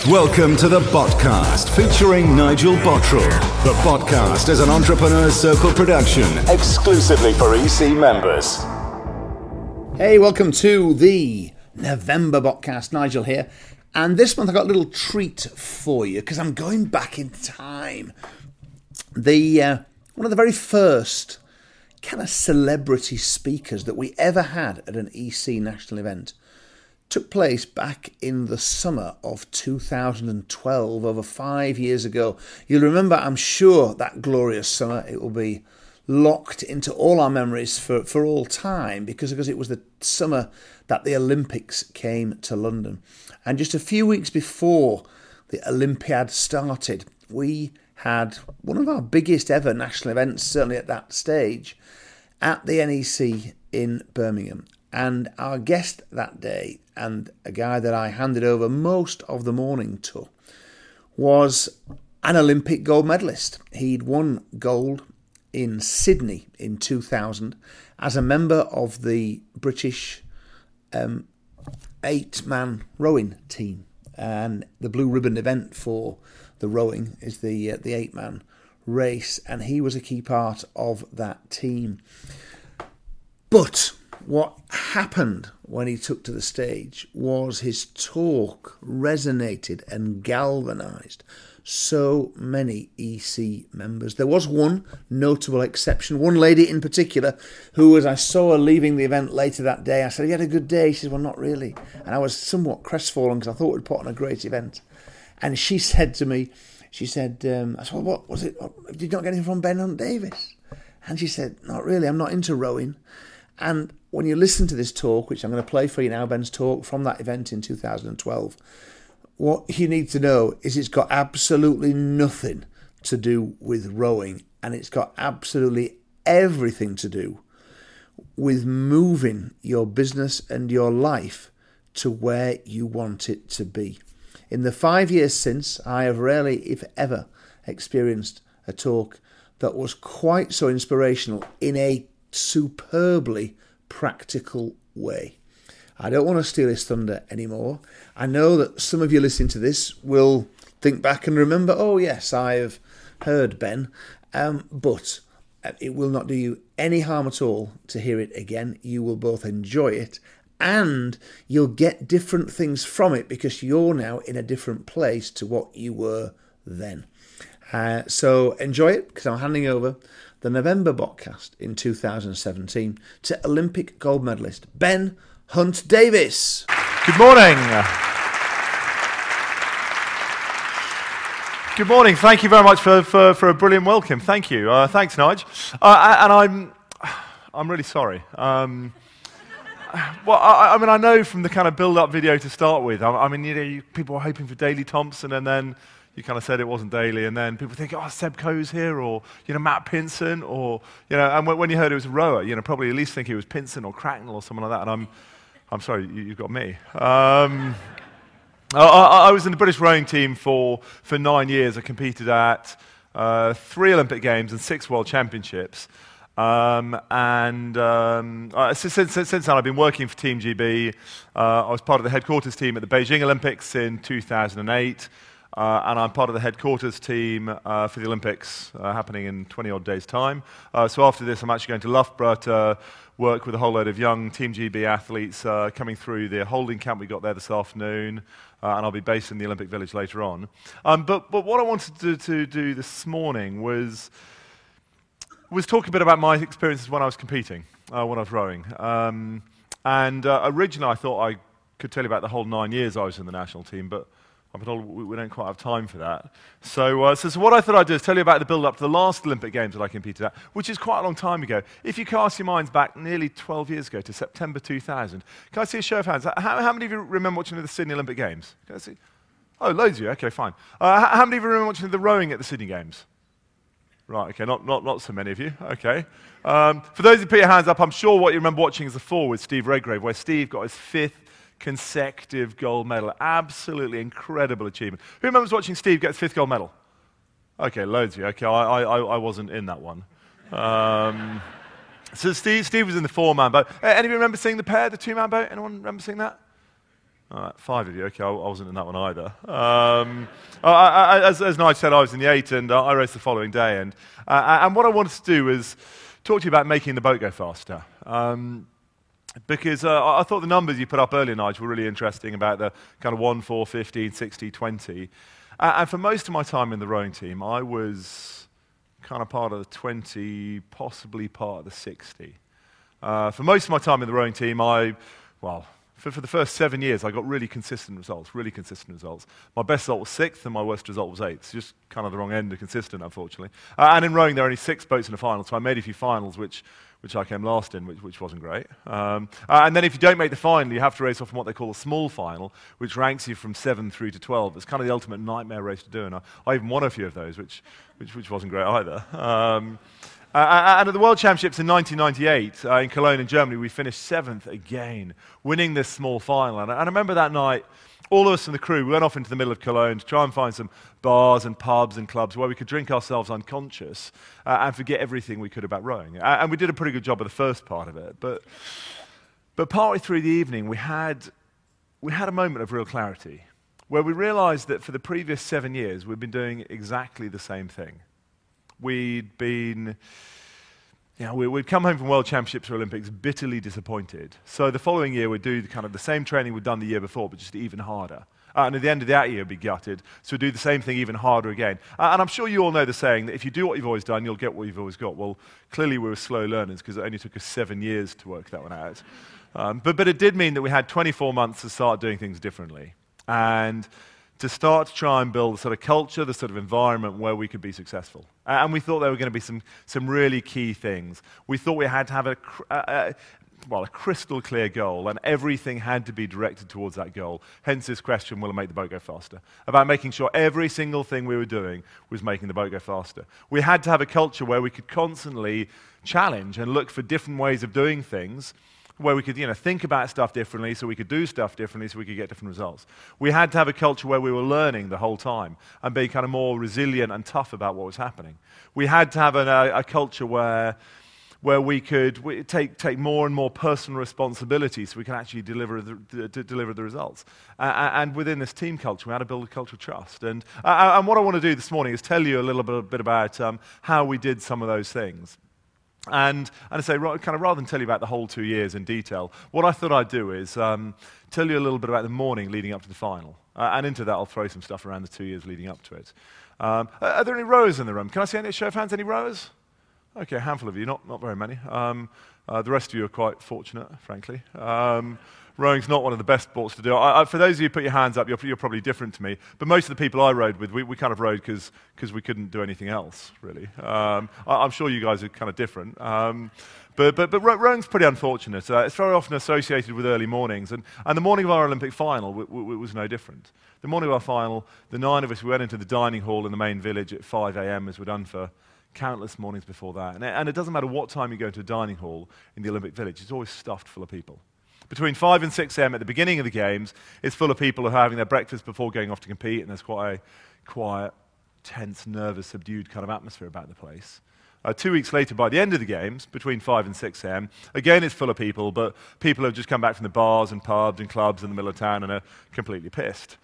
Welcome to the Botcast, featuring Nigel Bottrell. The Botcast is an Entrepreneur Circle production, exclusively for EC members. Hey, welcome to the November Botcast. Nigel here. And this month I've got a little treat for you, because I'm going back in time. One of the very first kind of celebrity speakers that we ever had at an EC national event took place back in the summer of 2012, over 5 years ago. You'll remember, I'm sure, that glorious summer. It will be locked into all our memories for all time because it was the summer that the Olympics came to London. And just a few weeks before the Olympiad started, we had one of our biggest ever national events, certainly at that stage, at the NEC in Birmingham. And our guest that day, and a guy that I handed over most of the morning to, was an Olympic gold medalist. He'd won gold in Sydney in 2000 as a member of the British 8-man rowing team. And the blue ribbon event for the rowing is the 8-man race, and he was a key part of that team. But what happened when he took to the stage was his talk resonated and galvanised so many EC members. There was one notable exception, one lady in particular, who, as I saw her leaving the event later that day, I said, "Have you had a good day?" She said, "Well, not really." And I was somewhat crestfallen because I thought we'd put on a great event. And she said to me, I said, "Well, what was it? Did you not get anything from Ben Hunt Davis?" And she said, "Not really, I'm not into rowing." And when you listen to this talk, which I'm going to play for you now, Ben's talk from that event in 2012, what you need to know is it's got absolutely nothing to do with rowing, and it's got absolutely everything to do with moving your business and your life to where you want it to be. In the 5 years since, I have rarely, if ever, experienced a talk that was quite so inspirational in a superbly practical way. I don't want to steal his thunder anymore. I know that some of you listening to this will think back and remember, oh yes, I have heard Ben, but it will not do you any harm at all to hear it again. You will both enjoy it and you'll get different things from it because you're now in a different place to what you were then. So enjoy it, because I'm handing over the November Botcast in 2017 to Olympic gold medalist Ben Hunt Davis. Good morning. Good morning. Thank you very much for a brilliant welcome. Thank you. Thanks, Nige. And I'm really sorry. Well, I mean, I know from the kind of build-up video to start with. I mean, you know, people were hoping for Daley Thompson, and then you kind of said it wasn't Daley, and then people think, oh, Seb Coe's here, or, you know, Matt Pinson, or, you know, and when you heard it was a rower, you know, probably at least think it was Pinson or Cracknell or someone like that, and I'm sorry, you've got me. I was in the British rowing team for 9 years. I competed at 3 Olympic Games and 6 World Championships. Since then, I've been working for Team GB. I was part of the headquarters team at the Beijing Olympics in 2008. And I'm part of the headquarters team for the Olympics happening in 20-odd days' time. So after this, I'm actually going to Loughborough to work with a whole load of young Team GB athletes coming through the holding camp we got there this afternoon, and I'll be based in the Olympic Village later on. But what I wanted to do this morning was talk a bit about my experiences when I was competing, when I was rowing. Originally, I thought I could tell you about the whole 9 years I was in the national team, but I'm told we don't quite have time for that. So what I thought I'd do is tell you about the build-up to the last Olympic Games that I competed at, which is quite a long time ago. If you cast your minds back nearly 12 years ago to September 2000, can I see a show of hands? How many of you remember watching the Sydney Olympic Games? Can I see? Oh, loads of you. Okay, fine. How many of you remember watching the rowing at the Sydney Games? Right, okay, not so many of you. Okay. For those who put your hands up, I'm sure what you remember watching is the 4 with Steve Redgrave, where Steve got his 5th consecutive gold medal. Absolutely incredible achievement. Who remembers watching Steve get his 5th gold medal? Okay, loads of you. Okay, I wasn't in that one. So Steve was in the 4-man boat. Any of you remember seeing the pair, the 2-man boat? Anyone remember seeing that? 5 of you, okay, I wasn't in that one either. As Nigel said, I was in the 8 and I raced the following day. And what I wanted to do was talk to you about making the boat go faster. Because I thought the numbers you put up earlier, Nigel, were really interesting about the kind of 1, 4, 15, 60, 20. And for most of my time in the rowing team, I was kind of part of the 20, possibly part of the 60. For most of my time in the rowing team, for the first 7 years, I got really consistent results. My best result was 6th, and my worst result was 8th. Just kind of the wrong end of consistent, unfortunately. And in rowing, there are only 6 boats in the final, so I made a few finals, which I came last in, which wasn't great. And then if you don't make the final, you have to race off in what they call a small final, which ranks you from 7 through to 12. It's kind of the ultimate nightmare race to do, and I even won a few of those, which wasn't great either. And at the World Championships in 1998 in Cologne in Germany, we finished 7th again, winning this small final. And I remember that night, all of us in the crew, we went off into the middle of Cologne to try and find some bars and pubs and clubs where we could drink ourselves unconscious and forget everything we could about rowing. And we did a pretty good job of the first part of it. But partway through the evening, we had a moment of real clarity where we realized that for the previous 7 years, we'd been doing exactly the same thing. We'd come home from World Championships or Olympics bitterly disappointed. So the following year, we'd do kind of the same training we'd done the year before, but just even harder. And at the end of that year, we'd be gutted. So we'd do the same thing even harder again. And I'm sure you all know the saying that if you do what you've always done, you'll get what you've always got. Well, clearly we were slow learners because it only took us 7 years to work that one out. But it did mean that we had 24 months to start doing things differently. And to start to try and build the sort of culture, the sort of environment where we could be successful. And we thought there were going to be some really key things. We thought we had to have a crystal clear goal, and everything had to be directed towards that goal. Hence this question, will it make the boat go faster? About making sure every single thing we were doing was making the boat go faster. We had to have a culture where we could constantly challenge and look for different ways of doing things, where we could think about stuff differently, so we could do stuff differently, so we could get different results. We had to have a culture where we were learning the whole time and being kind of more resilient and tough about what was happening. We had to have a culture where we could take more and more personal responsibility so we can actually deliver the results. And within this team culture, we had to build a culture of trust. And what I want to do this morning is tell you a little bit about how we did some of those things. And I say, kind of rather than tell you about the whole 2 years in detail, what I thought I'd do is tell you a little bit about the morning leading up to the final. And into that, I'll throw some stuff around the 2 years leading up to it. Are there any rowers in the room? Can I see any show of hands? Any rowers? Okay, a handful of you, not very many. The rest of you are quite fortunate, frankly. Rowing's not one of the best sports to do. For those of you who put your hands up, you're probably different to me. But most of the people I rowed with, we kind of rowed because we couldn't do anything else, really. I'm sure you guys are kind of different. But rowing's pretty unfortunate. It's very often associated with early mornings. And the morning of our Olympic final was no different. The morning of our final, the 9 of us, we went into the dining hall in the main village at 5 a.m. as we'd done for countless mornings before that. And it doesn't matter what time you go to a dining hall in the Olympic Village, it's always stuffed full of people. Between 5 and 6 a.m. at the beginning of the games, it's full of people who are having their breakfast before going off to compete, and there's quite a quiet, tense, nervous, subdued kind of atmosphere about the place. 2 weeks later, by the end of the games, between 5 and 6 a.m., again it's full of people, but people have just come back from the bars and pubs and clubs in the middle of town and are completely pissed.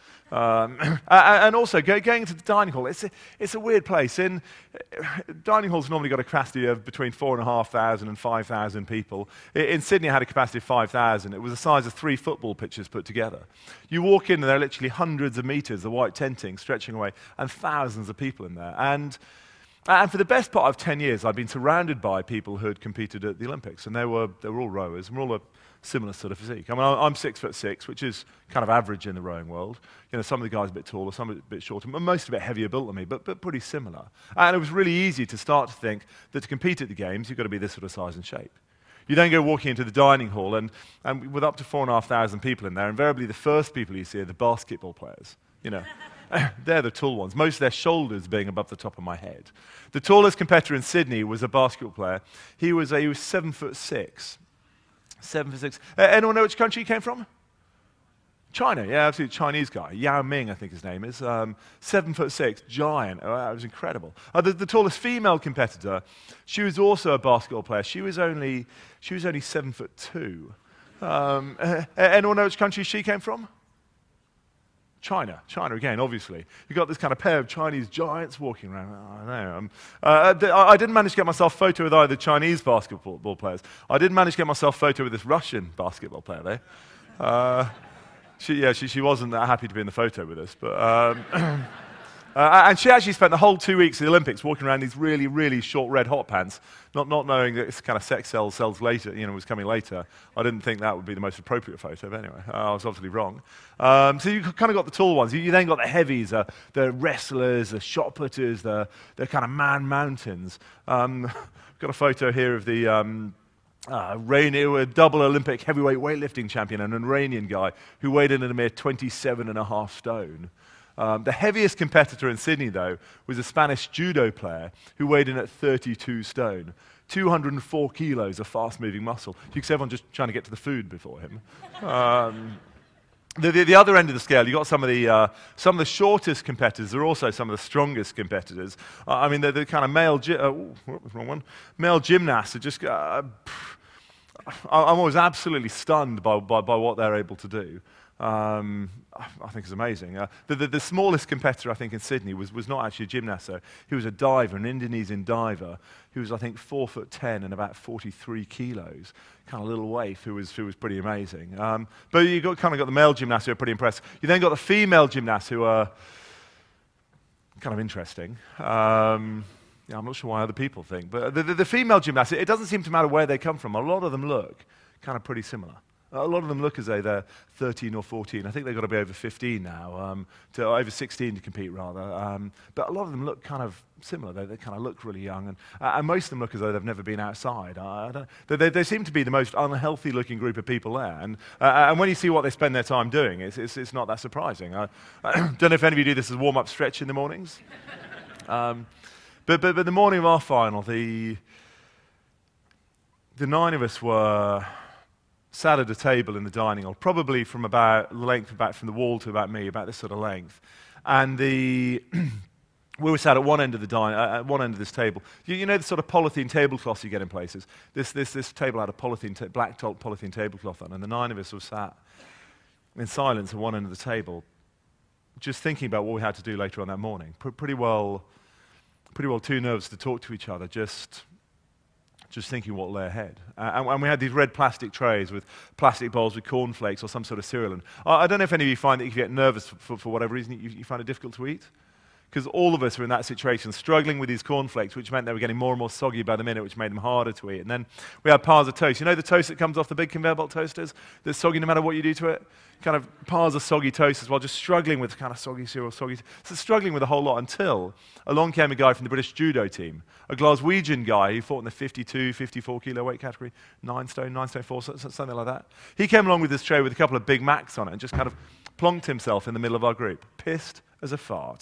And also, going into the dining hall, it's a weird place. Dining halls normally got a capacity of between 4,500 and 5,000 people. In Sydney, it had a capacity of 5,000. It was the size of 3 football pitches put together. You walk in, and there are literally hundreds of meters of white tenting stretching away, and thousands of people in there. And for the best part of 10 years, I've been surrounded by people who had competed at the Olympics, and they were all rowers, and we're all a similar sort of physique. I mean, I'm 6'6", which is kind of average in the rowing world. Some of the guys a bit taller, some a bit shorter, most a bit heavier built than me, but pretty similar. And it was really easy to start to think that to compete at the games, you've got to be this sort of size and shape. You then go walking into the dining hall, and with up to 4,500 people in there, invariably the first people you see are the basketball players. They're the tall ones, most of their shoulders being above the top of my head. The tallest competitor in Sydney was a basketball player. He was 7'6". 7'6". Anyone know which country he came from? China, yeah, absolutely, Chinese guy. Yao Ming, I think his name is. 7'6", giant. Oh, that was incredible. The tallest female competitor, she was also a basketball player. She was only 7'2". Anyone know which country she came from? China again, obviously. You've got this kind of pair of Chinese giants walking around. I don't know. I didn't manage to get myself a photo with either Chinese basketball players. I didn't manage to get myself a photo with this Russian basketball player, though. She wasn't that happy to be in the photo with us. But and she actually spent the whole 2 weeks of the Olympics walking around these really, really short red hot pants, not knowing that this kind of sex sells later, was coming later. I didn't think that would be the most appropriate photo, but anyway, I was obviously wrong. So you kind of got the tall ones. You then got the heavies, the wrestlers, the shot putters, the kind of man mountains. Got a photo here of the a double Olympic heavyweight weightlifting champion, an Iranian guy who weighed in at a mere 27.5 stone. The heaviest competitor in Sydney, though, was a Spanish judo player who weighed in at 32 stone, 204 kilos of fast-moving muscle. You could see everyone just trying to get to the food before him. The other end of the scale, you got some of the shortest competitors are also some of the strongest competitors. The kind of male gymnasts are just. I'm always absolutely stunned by what they're able to do. I think it's amazing. The smallest competitor, I think, in Sydney was not actually a gymnast, though. He was a diver, an Indonesian diver, who was, I think, 4'10" and about 43 kilos. Kind of little waif who was pretty amazing. But you got the male gymnasts who are pretty impressive. You then got the female gymnasts who are kind of interesting. I'm not sure why other people think, but the female gymnasts, it doesn't seem to matter where they come from. A lot of them look kind of pretty similar. A lot of them look as though they're 13 or 14. I think they've got to be over 15 now, over 16 to compete, rather. But a lot of them look kind of similar. They kind of look really young. And most of them look as though they've never been outside. They seem to be the most unhealthy-looking group of people there. And when you see what they spend their time doing, it's not that surprising. I don't know if any of you do this as a warm-up stretch in the mornings. But the morning of our final, the 9 of us were sat at a table in the dining hall, probably from about the length from the wall to about me, about this sort of length. And we were sat at one end of at one end of this table. You know the sort of polythene tablecloths you get in places. This table had a black top polythene tablecloth on, and the 9 of us were sat in silence at one end of the table, just thinking about what we had to do later on that morning. Pretty well too nervous to talk to each other, just thinking what lay ahead. And we had these red plastic trays with plastic bowls with cornflakes or some sort of cereal. And I don't know if any of you find that if you get nervous for whatever reason, you find it difficult to eat. Because all of us were in that situation, struggling with these cornflakes, which meant they were getting more and more soggy by the minute, which made them harder to eat. And then we had piles of toast. You know the toast that comes off the big conveyor belt toasters? That's soggy no matter what you do to it? Kind of piles of soggy toast as well, just struggling with kind of soggy cereal, so struggling with a whole lot until along came a guy from the British judo team, a Glaswegian guy who fought in the 52, 54 kilo weight category, 9 stone 4, something like that. He came along with this tray with a couple of Big Macs on it and just kind of plonked himself in the middle of our group, pissed as a fart.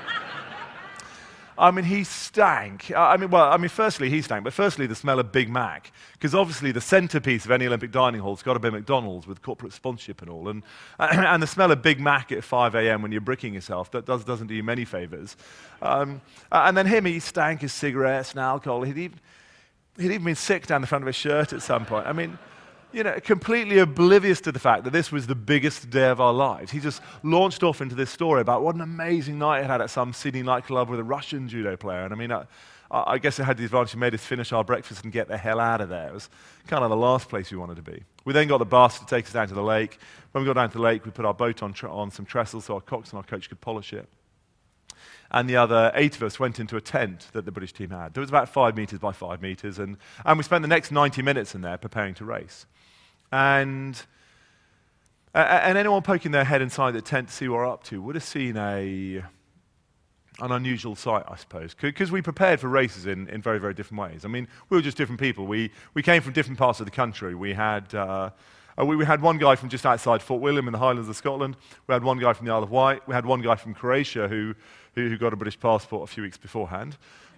He stank. Firstly, he stank, but firstly, the smell of Big Mac. Because obviously, the centerpiece of any Olympic dining hall's got to be McDonald's with corporate sponsorship and all. And the smell of Big Mac at 5 a.m. when you're bricking yourself, that doesn't do you many favors. And then he stank his cigarettes and alcohol. He'd even been sick down the front of his shirt at some point. Completely oblivious to the fact that this was the biggest day of our lives. He just launched off into this story about what an amazing night it had at some Sydney nightclub with a Russian judo player. And I guess it had the advantage it made us finish our breakfast and get the hell out of there. It was kind of the last place we wanted to be. We then got the bus to take us down to the lake. When we got down to the lake, we put our boat on some trestles so our cox and our coach could polish it. And the other 8 of us went into a tent that the British team had. There was about 5 meters by 5 meters, and we spent the next 90 minutes in there preparing to race. And anyone poking their head inside the tent to see what we're up to would have seen an unusual sight, I suppose, because we prepared for races in very, very different ways. We were just different people. We came from different parts of the country. We had one guy from just outside Fort William in the Highlands of Scotland. We had one guy from the Isle of Wight. We had one guy from Croatia who got a British passport a few weeks beforehand.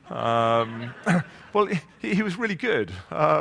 Well, he was really good.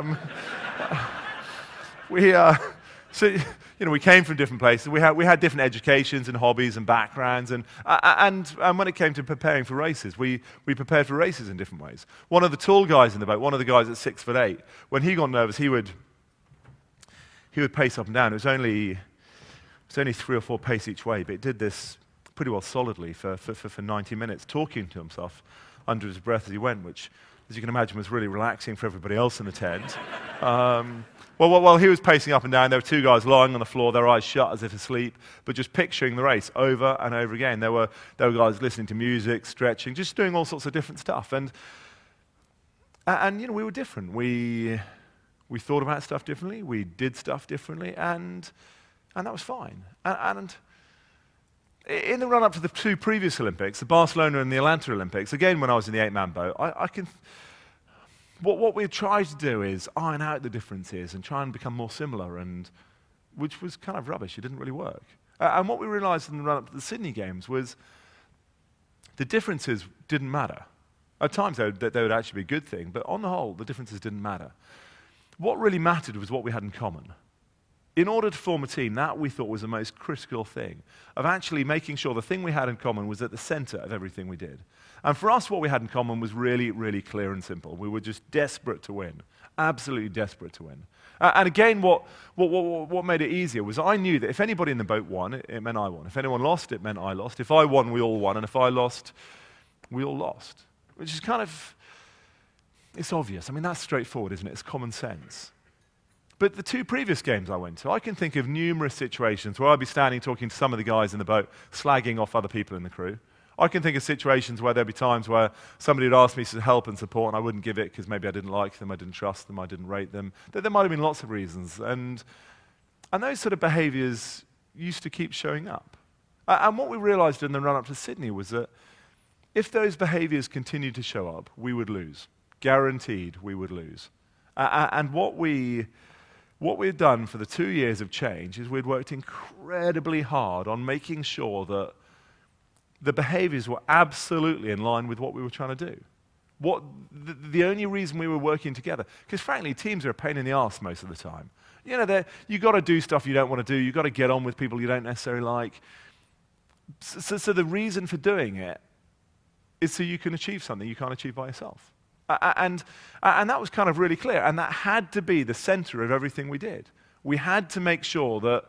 We came from different places. We had different educations and hobbies and backgrounds, and when it came to preparing for races, we prepared for races in different ways. One of the tall guys in the boat, one of the guys at 6'8", when he got nervous, he would pace up and down. It was only It's only 3 or 4 pace each way, but it did this pretty well solidly for 90 minutes, talking to himself under his breath as he went, which, as you can imagine, was really relaxing for everybody else in the tent. While he was pacing up and down, there were 2 guys lying on the floor, their eyes shut as if asleep, but just picturing the race over and over again. There were guys listening to music, stretching, just doing all sorts of different stuff. And we were different. We thought about stuff differently. We did stuff differently, and that was fine. And in the run-up to the 2 previous Olympics, the Barcelona and the Atlanta Olympics, again when I was in the 8-man boat, what we tried to do is iron out the differences and try and become more similar, and which was kind of rubbish. It didn't really work. And what we realized in the run-up to the Sydney Games was the differences didn't matter. At times they would actually be a good thing, but on the whole, the differences didn't matter. What really mattered was what we had in common. In order to form a team, that we thought was the most critical thing, of actually making sure the thing we had in common was at the center of everything we did. And for us, what we had in common was really, really clear and simple. We were just desperate to win, absolutely desperate to win. And again, what made it easier was I knew that if anybody in the boat won, it meant I won. If anyone lost, it meant I lost. If I won, we all won. And if I lost, we all lost. Which is kind of, it's obvious. I mean, that's straightforward, isn't it? It's common sense. But the 2 previous games I went to, I can think of numerous situations where I'd be standing talking to some of the guys in the boat, slagging off other people in the crew. I can think of situations where there'd be times where somebody would ask me for help and support, and I wouldn't give it because maybe I didn't like them, I didn't trust them, I didn't rate them. There might have been lots of reasons. And those sort of behaviors used to keep showing up. And what we realized in the run-up to Sydney was that if those behaviors continued to show up, we would lose. Guaranteed we would lose. And what we had done for the 2 years of change is we'd worked incredibly hard on making sure that the behaviors were absolutely in line with what we were trying to do. The only reason we were working together, because frankly, teams are a pain in the arse most of the time. You've got to do stuff you don't want to do. You've got to get on with people you don't necessarily like. So the reason for doing it is so you can achieve something you can't achieve by yourself. And that was kind of really clear. And that had to be the center of everything we did. We had to make sure that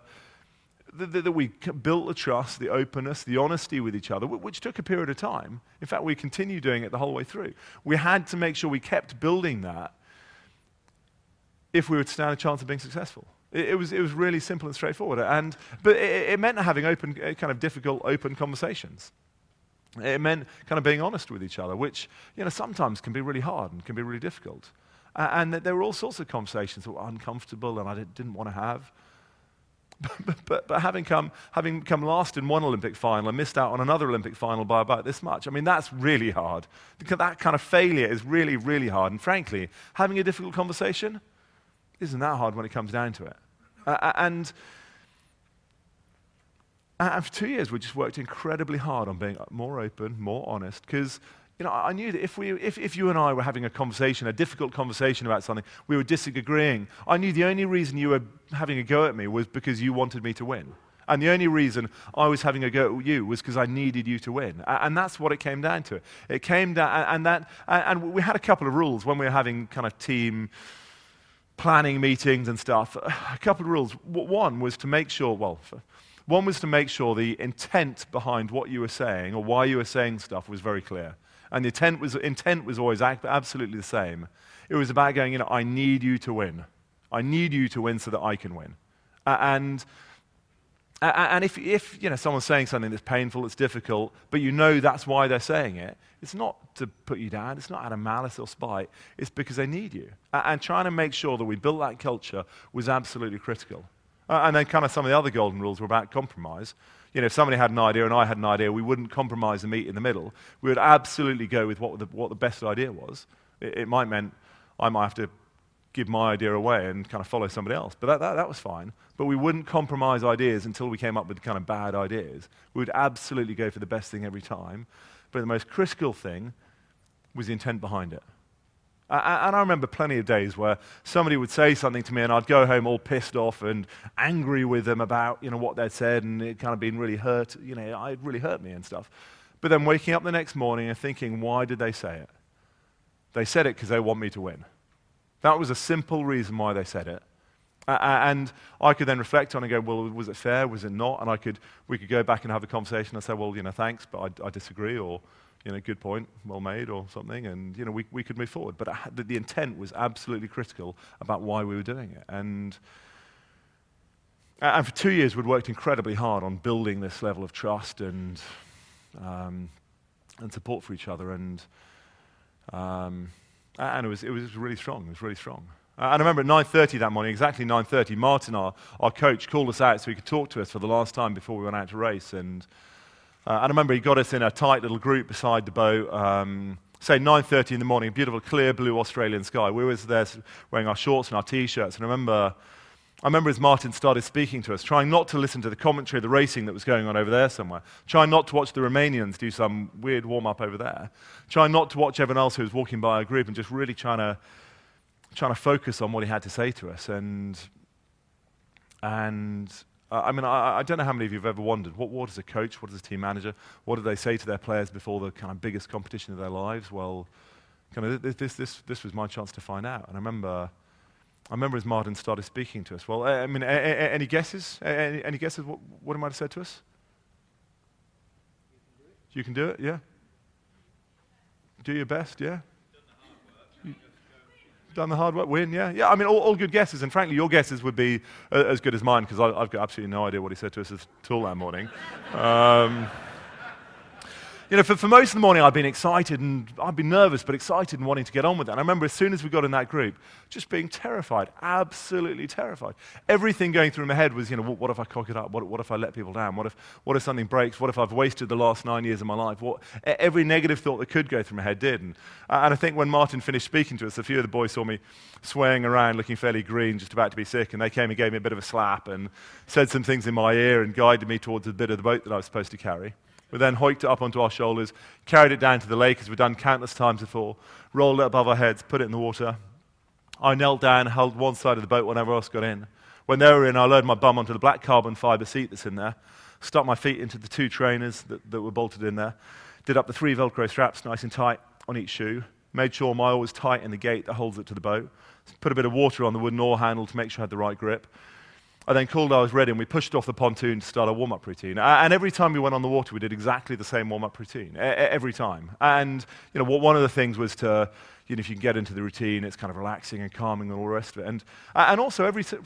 we built the trust, the openness, the honesty with each other, which took a period of time. In fact, we continued doing it the whole way through. We had to make sure we kept building that if we would stand a chance of being successful. It was really simple and straightforward. But it meant having kind of difficult, open conversations. It meant kind of being honest with each other, which sometimes can be really hard and can be really difficult. And there were all sorts of conversations that were uncomfortable and I didn't want to have. But having come last in one Olympic final and missed out on another Olympic final by about this much, I mean, that's really hard. Because that kind of failure is really, really hard. And frankly, having a difficult conversation isn't that hard when it comes down to it. And for 2 years, we just worked incredibly hard on being more open, more honest, because I knew that if you and I were having a difficult conversation about something, we were disagreeing, I knew the only reason you were having a go at me was because you wanted me to win. And the only reason I was having a go at you was because I needed you to win. And that's what it came down to. It came down, and we had a couple of rules when we were having kind of team planning meetings and stuff. A couple of rules. One was to make sure the intent behind what you were saying or why you were saying stuff was very clear. And the intent was always absolutely the same. It was about going, I need you to win. I need you to win so that I can win. And if someone's saying something that's painful, it's difficult, but that's why they're saying it, it's not to put you down, it's not out of malice or spite, it's because they need you. And trying to make sure that we built that culture was absolutely critical. And then kind of some of the other golden rules were about compromise. If somebody had an idea and I had an idea, we wouldn't compromise and meet in the middle. We would absolutely go with what the best idea was. It might mean I might have to give my idea away and kind of follow somebody else. But that was fine. But we wouldn't compromise ideas until we came up with kind of bad ideas. We would absolutely go for the best thing every time. But the most critical thing was the intent behind it. And I remember plenty of days where somebody would say something to me and I'd go home all pissed off and angry with them about what they'd said, and it kind of been really hurt, it really hurt me and stuff. But then waking up the next morning and thinking, why did they say it? They said it because they want me to win. That was a simple reason why they said it. And I could then reflect on and go, well, was it fair? Was it not? And we could go back and have a conversation and say, well, thanks, but I disagree, or, good point, well made, or something. And, we could move forward. But the intent was absolutely critical about why we were doing it. And for 2 years, we'd worked incredibly hard on building this level of trust and support for each other. And it was really strong. It was really strong. And I remember at 9:30 that morning, exactly 9:30, Martin, our coach, called us out so he could talk to us for the last time before we went out to race. And I remember he got us in a tight little group beside the boat, say 9:30 in the morning, beautiful, clear blue Australian sky. We were there wearing our shorts and our T-shirts. And I remember as Martin started speaking to us, trying not to listen to the commentary of the racing that was going on over there somewhere, trying not to watch the Romanians do some weird warm-up over there, trying not to watch everyone else who was walking by our group, and just really trying to focus on what he had to say to us. And I don't know how many of you have ever wondered, what is a coach, what is a team manager, what do they say to their players before the kind of biggest competition of their lives? Well, kind of this was my chance to find out. And I remember as Martin started speaking to us. Well, any guesses? Any guesses what he might have said to us? You can do it, yeah? Do your best, yeah? Done the hard work, win, yeah? Yeah, all good guesses, and frankly, your guesses would be as good as mine, because I've got absolutely no idea what he said to us at all that morning. For most of the morning, I've been excited, and I've been nervous, but excited and wanting to get on with that. And I remember as soon as we got in that group, just being terrified, absolutely terrified. Everything going through my head was, what if I cock it up? What if I let people down? What if something breaks? What if I've wasted the last 9 years of my life? Every negative thought that could go through my head did. And I think when Martin finished speaking to us, a few of the boys saw me swaying around, looking fairly green, just about to be sick, and they came and gave me a bit of a slap and said some things in my ear and guided me towards a bit of the boat that I was supposed to carry. We then hoiked it up onto our shoulders, carried it down to the lake, as we've done countless times before, rolled it above our heads, put it in the water. I knelt down, held one side of the boat when everyone else got in. When they were in, I lowered my bum onto the black carbon fibre seat that's in there, stuck my feet into the 2 trainers that were bolted in there, did up the 3 Velcro straps nice and tight on each shoe, made sure my oar was tight in the gate that holds it to the boat, put a bit of water on the wooden oar handle to make sure I had the right grip. I then called I was ready, and we pushed off the pontoon to start our warm-up routine. And every time we went on the water, we did exactly the same warm-up routine, every time. And one of the things was to, if you can get into the routine, it's kind of relaxing and calming and all the rest of it. And also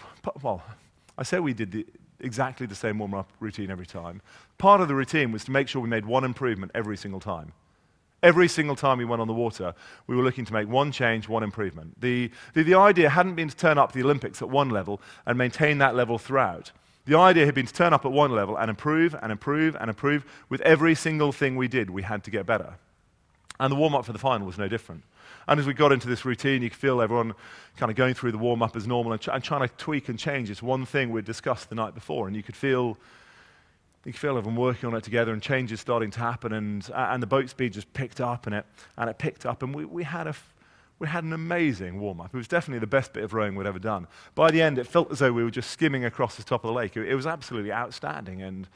I say we did exactly the same warm-up routine every time. Part of the routine was to make sure we made one improvement every single time. Every single time we went on the water, we were looking to make one change, one improvement. The idea hadn't been to turn up the Olympics at one level and maintain that level throughout. The idea had been to turn up at one level and improve and improve and improve. With every single thing we did, we had to get better. And the warm-up for the final was no different. And as we got into this routine, you could feel everyone kind of going through the warm-up as normal and trying to tweak and change this one thing we'd discussed the night before. And you could feel everyone working on it together, and changes starting to happen, and the boat speed just picked up, and it picked up, and we had an amazing warm-up. It was definitely the best bit of rowing we'd ever done. By the end, it felt as though we were just skimming across the top of the lake. It was absolutely outstanding, and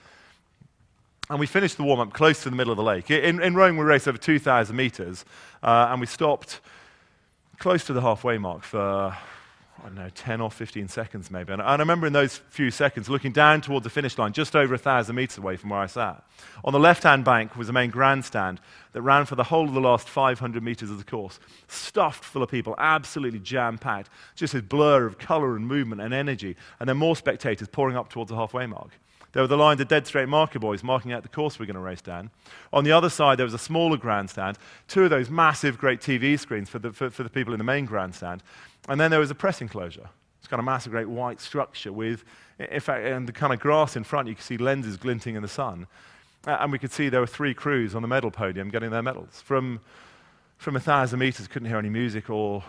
we finished the warm-up close to the middle of the lake. In rowing, we raced over 2,000 meters, and we stopped close to the halfway mark for 10 or 15 seconds maybe. And I remember in those few seconds looking down towards the finish line, just over 1,000 meters away from where I sat. On the left-hand bank was the main grandstand that ran for the whole of the last 500 meters of the course, stuffed full of people, absolutely jam-packed, just this blur of color and movement and energy, and then more spectators pouring up towards the halfway mark. There were the lines of dead straight marker boys marking out the course we're going to race down. On the other side, there was a smaller grandstand, 2 of those massive, great TV screens for the people in the main grandstand. And then there was a press enclosure. It's kind of massive, great white structure with, in fact, and the kind of grass in front, you could see lenses glinting in the sun. And we could see there were 3 crews on the medal podium getting their medals. From 1,000 meters, couldn't hear any music or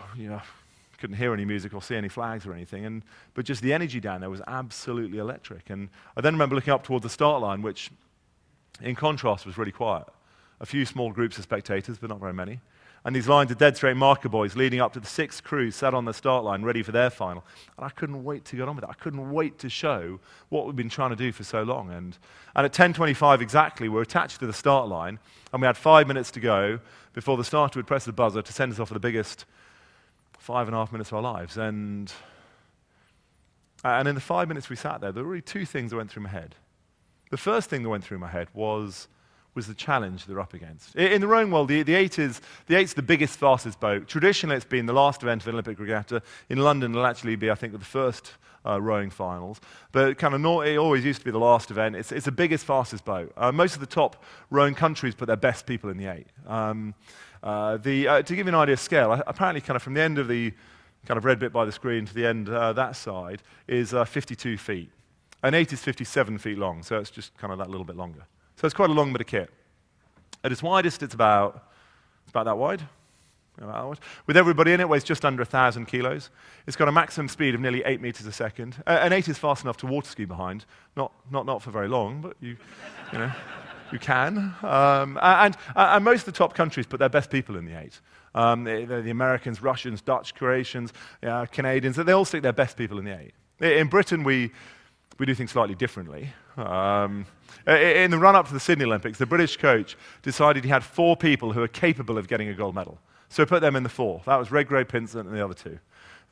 see any flags or anything. But just the energy down there was absolutely electric. And I then remember looking up towards the start line, which, in contrast, was really quiet. A few small groups of spectators, but not very many. And these lines of dead straight marker boys leading up to the 6 crews sat on the start line ready for their final. And I couldn't wait to get on with it. I couldn't wait to show what we've been trying to do for so long. And at 10:25 exactly, we were attached to the start line, and we had 5 minutes to go before the starter would press the buzzer to send us off for the biggest 5.5 minutes of our lives. And And in the 5 minutes we sat there were really two things that went through my head. The first thing that went through my head was the challenge they're up against. In the rowing world, the eight is the biggest, fastest boat. Traditionally, it's been the last event of an Olympic regatta. In London, it'll actually be, I think, the first rowing finals. But it always used to be the last event. It's the biggest, fastest boat. Most of the top rowing countries put their best people in the eight. To give you an idea of scale, apparently from the end of the red bit by the screen to the end that side is 52 feet. An 8 is 57 feet long, so it's just that little bit longer. So it's quite a long bit of kit. At its widest, it's about that wide. With everybody in it, it weighs just under 1,000 kilos. It's got a maximum speed of nearly 8 meters a second. An 8 is fast enough to water ski behind, not for very long, but you can. And most of the top countries put their best people in the 8. The Americans, Russians, Dutch, Croatians, Canadians, they all stick their best people in the 8. In Britain, we do things slightly differently. In the run-up to the Sydney Olympics, the British coach decided he had 4 people who are capable of getting a gold medal. So he put them in the 4. That was Redgrave, Pinsent, and the other 2.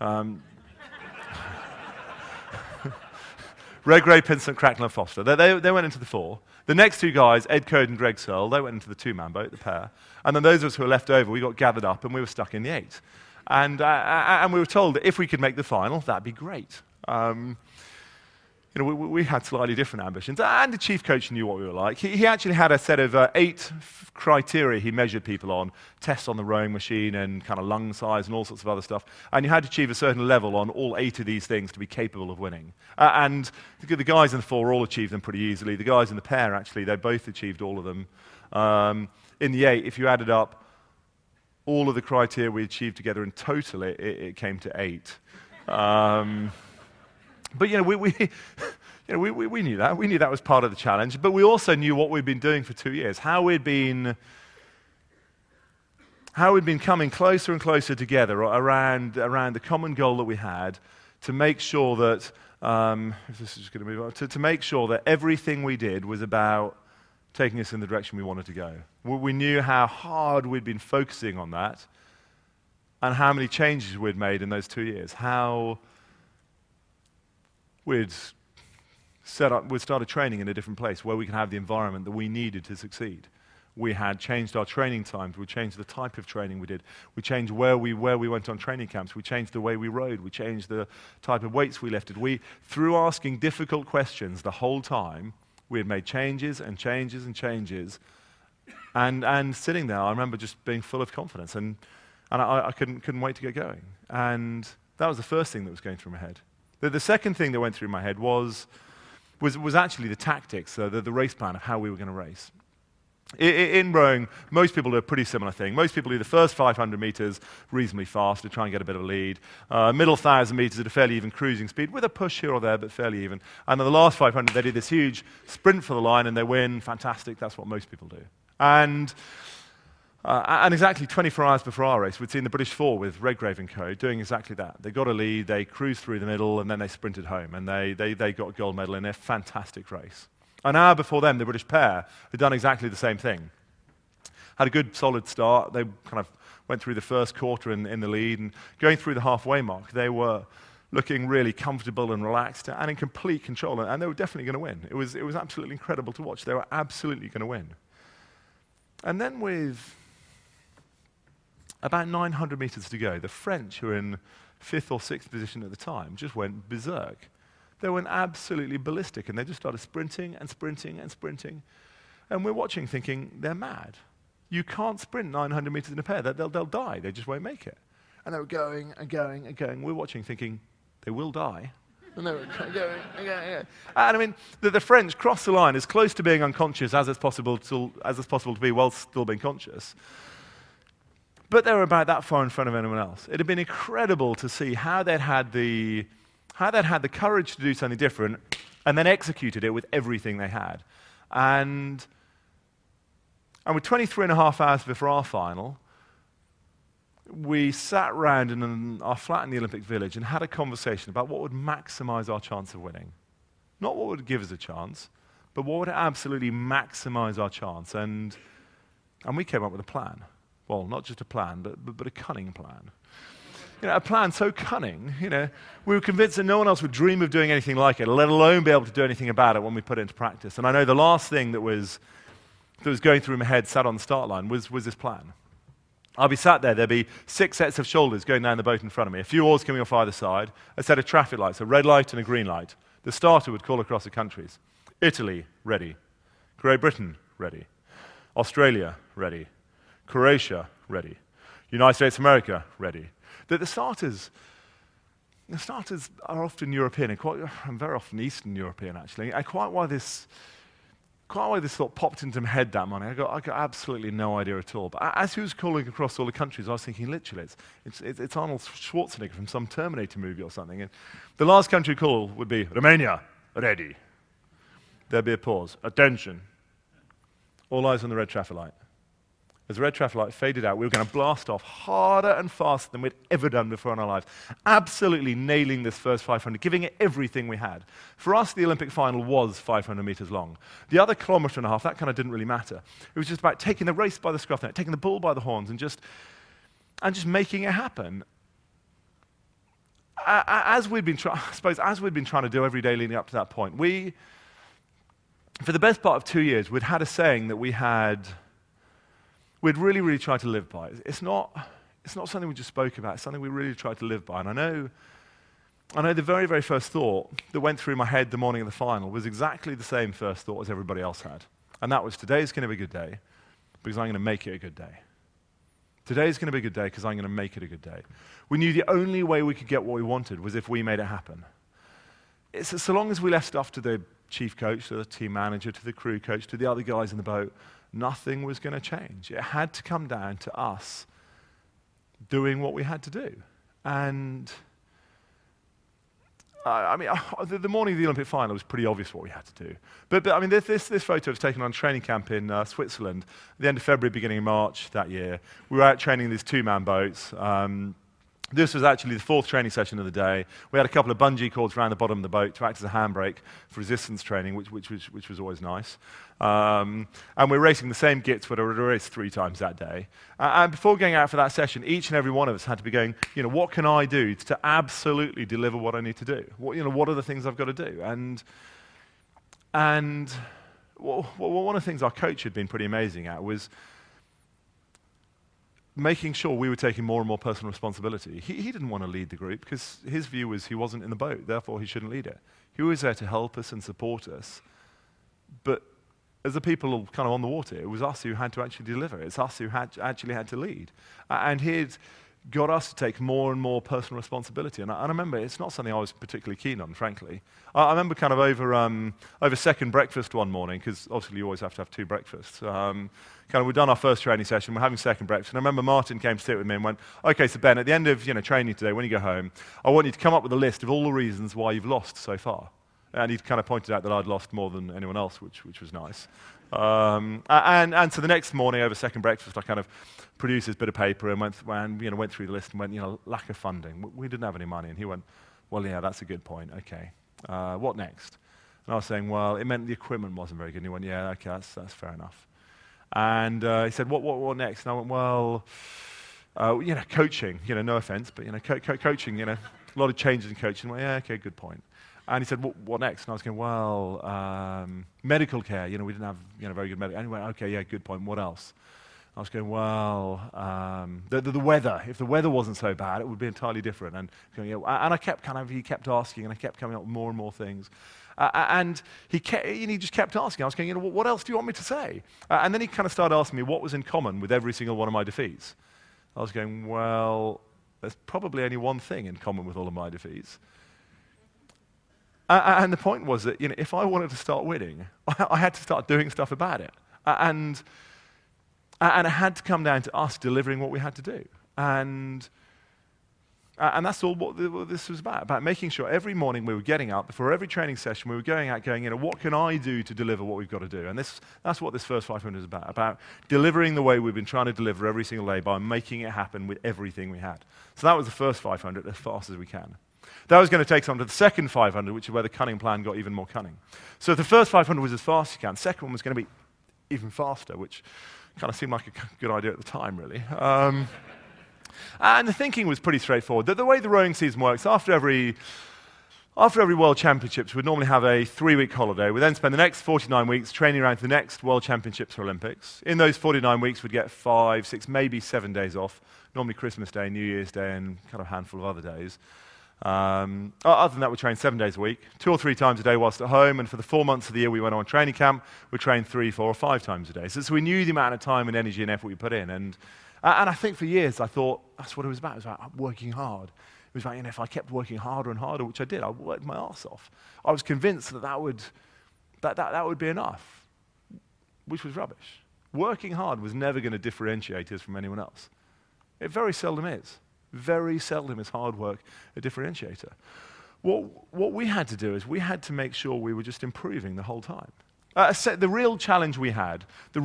Redgrave, Pinsent, Cracknell, and Foster. They went into the 4. The next 2 guys, Ed Code and Greg Searle, they went into the 2-man boat, the pair. And then those of us who were left over, we got gathered up and we were stuck in the 8. And we were told that if we could make the final, that'd be great. We had slightly different ambitions, and the chief coach knew what we were like. He actually had a set of 8 criteria he measured people on, tests on the rowing machine and lung size and all sorts of other stuff, and you had to achieve a certain level on all 8 of these things to be capable of winning. And the guys in the 4 all achieved them pretty easily. The guys in the pair, actually, they both achieved all of them. In the 8, if you added up all of the criteria we achieved together in total, it came to 8. But we knew that. We knew that was part of the challenge. But we also knew what we'd been doing for 2 years, how we'd been coming closer and closer together around the common goal that we had to make sure that if this is just going to move on, to make sure that everything we did was about taking us in the direction we wanted to go. We knew how hard we'd been focusing on that, and how many changes we'd made in those 2 years. How we'd started training in a different place where we could have the environment that we needed to succeed. We had changed our training times. We changed the type of training we did. We changed where we went on training camps. We changed the way we rowed. We changed the type of weights we lifted. Through asking difficult questions the whole time, we had made changes and changes and changes. And sitting there, I remember just being full of confidence. And I couldn't wait to get going. And that was the first thing that was going through my head. The second thing that went through my head was actually the tactics, the race plan of how we were going to race. In rowing, most people do a pretty similar thing. Most people do the first 500 meters reasonably fast to try and get a bit of a lead. Middle 1,000 meters at a fairly even cruising speed, with a push here or there, but fairly even. And then the last 500, they do this huge sprint for the line, and they win. Fantastic. That's what most people do. And exactly 24 hours before our race, we'd seen the British 4 with Redgrave and co. doing exactly that. They got a lead, they cruised through the middle, and then they sprinted home. And they got a gold medal in a fantastic race. An hour before them, the British pair had done exactly the same thing. Had a good, solid start. They went through the first quarter in the lead, and going through the halfway mark, they were looking really comfortable and relaxed and in complete control, and they were definitely going to win. It was absolutely incredible to watch. They were absolutely going to win. And then with about 900 meters to go, the French, who were in 5th or 6th position at the time, just went berserk. They went absolutely ballistic, and they just started sprinting and sprinting and sprinting. And we're watching thinking, they're mad. You can't sprint 900 meters in a pair. They'll die. They just won't make it. And they were going and going and going. We're watching thinking, they will die. And they were going and going and going. And I mean, the French crossed the line as close to being unconscious as it's possible to be while still being conscious. But they were about that far in front of anyone else. It had been incredible to see how they'd had the courage to do something different and then executed it with everything they had. And with 23 and a half hours before our final, we sat round in our flat in the Olympic Village and had a conversation about what would maximize our chance of winning. Not what would give us a chance, but what would absolutely maximize our chance. And we came up with a plan. Well, not just a plan, but a cunning plan. a plan so cunning, we were convinced that no one else would dream of doing anything like it, let alone be able to do anything about it when we put it into practice. And I know the last thing that was going through my head, sat on the start line, was this plan. I'll be sat there'd be 6 sets of shoulders going down the boat in front of me, a few oars coming off either side, a set of traffic lights, a red light and a green light. The starter would call across the countries. Italy, ready. Great Britain, ready. Australia, ready. Croatia, ready. United States of America, ready. The starters are often European, and very often Eastern European, actually. And quite why this thought popped into my head that morning, I got absolutely no idea at all. But as he was calling across all the countries, I was thinking, literally, it's Arnold Schwarzenegger from some Terminator movie or something. And the last country call would be Romania, ready. There'd be a pause. Attention. All eyes on the red traffic light. As the red traffic light faded out, we were going to blast off harder and faster than we'd ever done before in our lives. Absolutely nailing this first 500, giving it everything we had. For us, the Olympic final was 500 meters long. The other kilometer and a half, that kind of didn't really matter. It was just about taking the race by the scruff neck, taking the bull by the horns, and just making it happen. As we'd been trying to do every day leading up to that point, for the best part of 2 years, we'd had a saying that we'd really, really tried to live by. It's not something we just spoke about. It's something we really tried to live by. And I know the very, very first thought that went through my head the morning of the final was exactly the same first thought as everybody else had. And that was, today's going to be a good day because I'm going to make it a good day. Today's going to be a good day because I'm going to make it a good day. We knew the only way we could get what we wanted was if we made it happen. It's so long as we left stuff to the chief coach, to the team manager, to the crew coach, to the other guys in the boat, nothing was going to change. It had to come down to us doing what we had to do. And the morning of the Olympic final was pretty obvious what we had to do. But this photo was taken on training camp in Switzerland at the end of February, beginning of March that year. We were out training these 2-man boats. This was actually the 4th training session of the day. We had a couple of bungee cords around the bottom of the boat to act as a handbrake for resistance training, which was always nice. And we're racing the same gits, but we raced 3 times that day. And before going out for that session, each and every one of us had to be going, what can I do to absolutely deliver what I need to do? What are the things I've got to do? And one of the things our coach had been pretty amazing at was making sure we were taking more and more personal responsibility. He didn't want to lead the group because his view was he wasn't in the boat, therefore he shouldn't lead it. He was there to help us and support us. But as the people kind of on the water, it was us who had to actually deliver. It's us who actually had to lead. And he'd got us to take more and more personal responsibility. And I remember it's not something I was particularly keen on, frankly. I remember kind of over second breakfast one morning, because obviously you always have to have 2 breakfasts. We'd done our first training session, we're having second breakfast, and I remember Martin came to sit with me and went, okay, so Ben, at the end of training today, when you go home, I want you to come up with a list of all the reasons why you've lost so far. And he kind of pointed out that I'd lost more than anyone else, which was nice. And so the next morning over second breakfast, I kind of produced this bit of paper and went through the list and went, lack of funding. We didn't have any money. And he went, well, yeah, that's a good point. Okay. What next? And I was saying, well, it meant the equipment wasn't very good. And he went, yeah, okay, that's fair enough. And he said, what next? And I went, well, coaching, no offense, but, coaching, a lot of changes in coaching. I went, yeah, okay, good point. And he said, what next? And I was going, well, medical care. We didn't have very good medical. And he went, okay, yeah, good point. What else? I was going, well, the weather. If the weather wasn't so bad, it would be entirely different. And going, yeah. And he kept asking, and I kept coming up with more and more things. And he just kept asking. I was going, what else do you want me to say? And then he kind of started asking me what was in common with every single one of my defeats. I was going, well, there's probably only one thing in common with all of my defeats. And the point was that if I wanted to start winning, I had to start doing stuff about it. And it had to come down to us delivering what we had to do. And that's all what this was about making sure every morning we were getting up, before every training session, we were going out going, what can I do to deliver what we've got to do? And that's what this first 500 is about delivering the way we've been trying to deliver every single day by making it happen with everything we had. So that was the first 500, as fast as we can. That was going to take us on to the second 500, which is where the cunning plan got even more cunning. So the first 500 was as fast as you can. The second one was going to be even faster, which kind of seemed like a good idea at the time, really. And the thinking was pretty straightforward. The way the rowing season works, after every World Championships, we'd normally have a 3-week holiday. We'd then spend the next 49 weeks training around to the next World Championships or Olympics. In those 49 weeks, we'd get 5, 6, maybe 7 days off, normally Christmas Day, New Year's Day, and kind of a handful of other days. Other than that, we trained 7 days a week, 2 or 3 times a day whilst at home, and for the 4 months of the year we went on training camp, we trained 3, 4, or 5 times a day. So we knew the amount of time and energy and effort we put in. And I think for years I thought that's what it was about. It was about working hard. It was like, if I kept working harder and harder, which I did, I worked my arse off. I was convinced that would be enough, which was rubbish. Working hard was never going to differentiate us from anyone else. It very seldom is. Very seldom is hard work a differentiator. What we had to do is we had to make sure we were just improving the whole time. The real challenge we had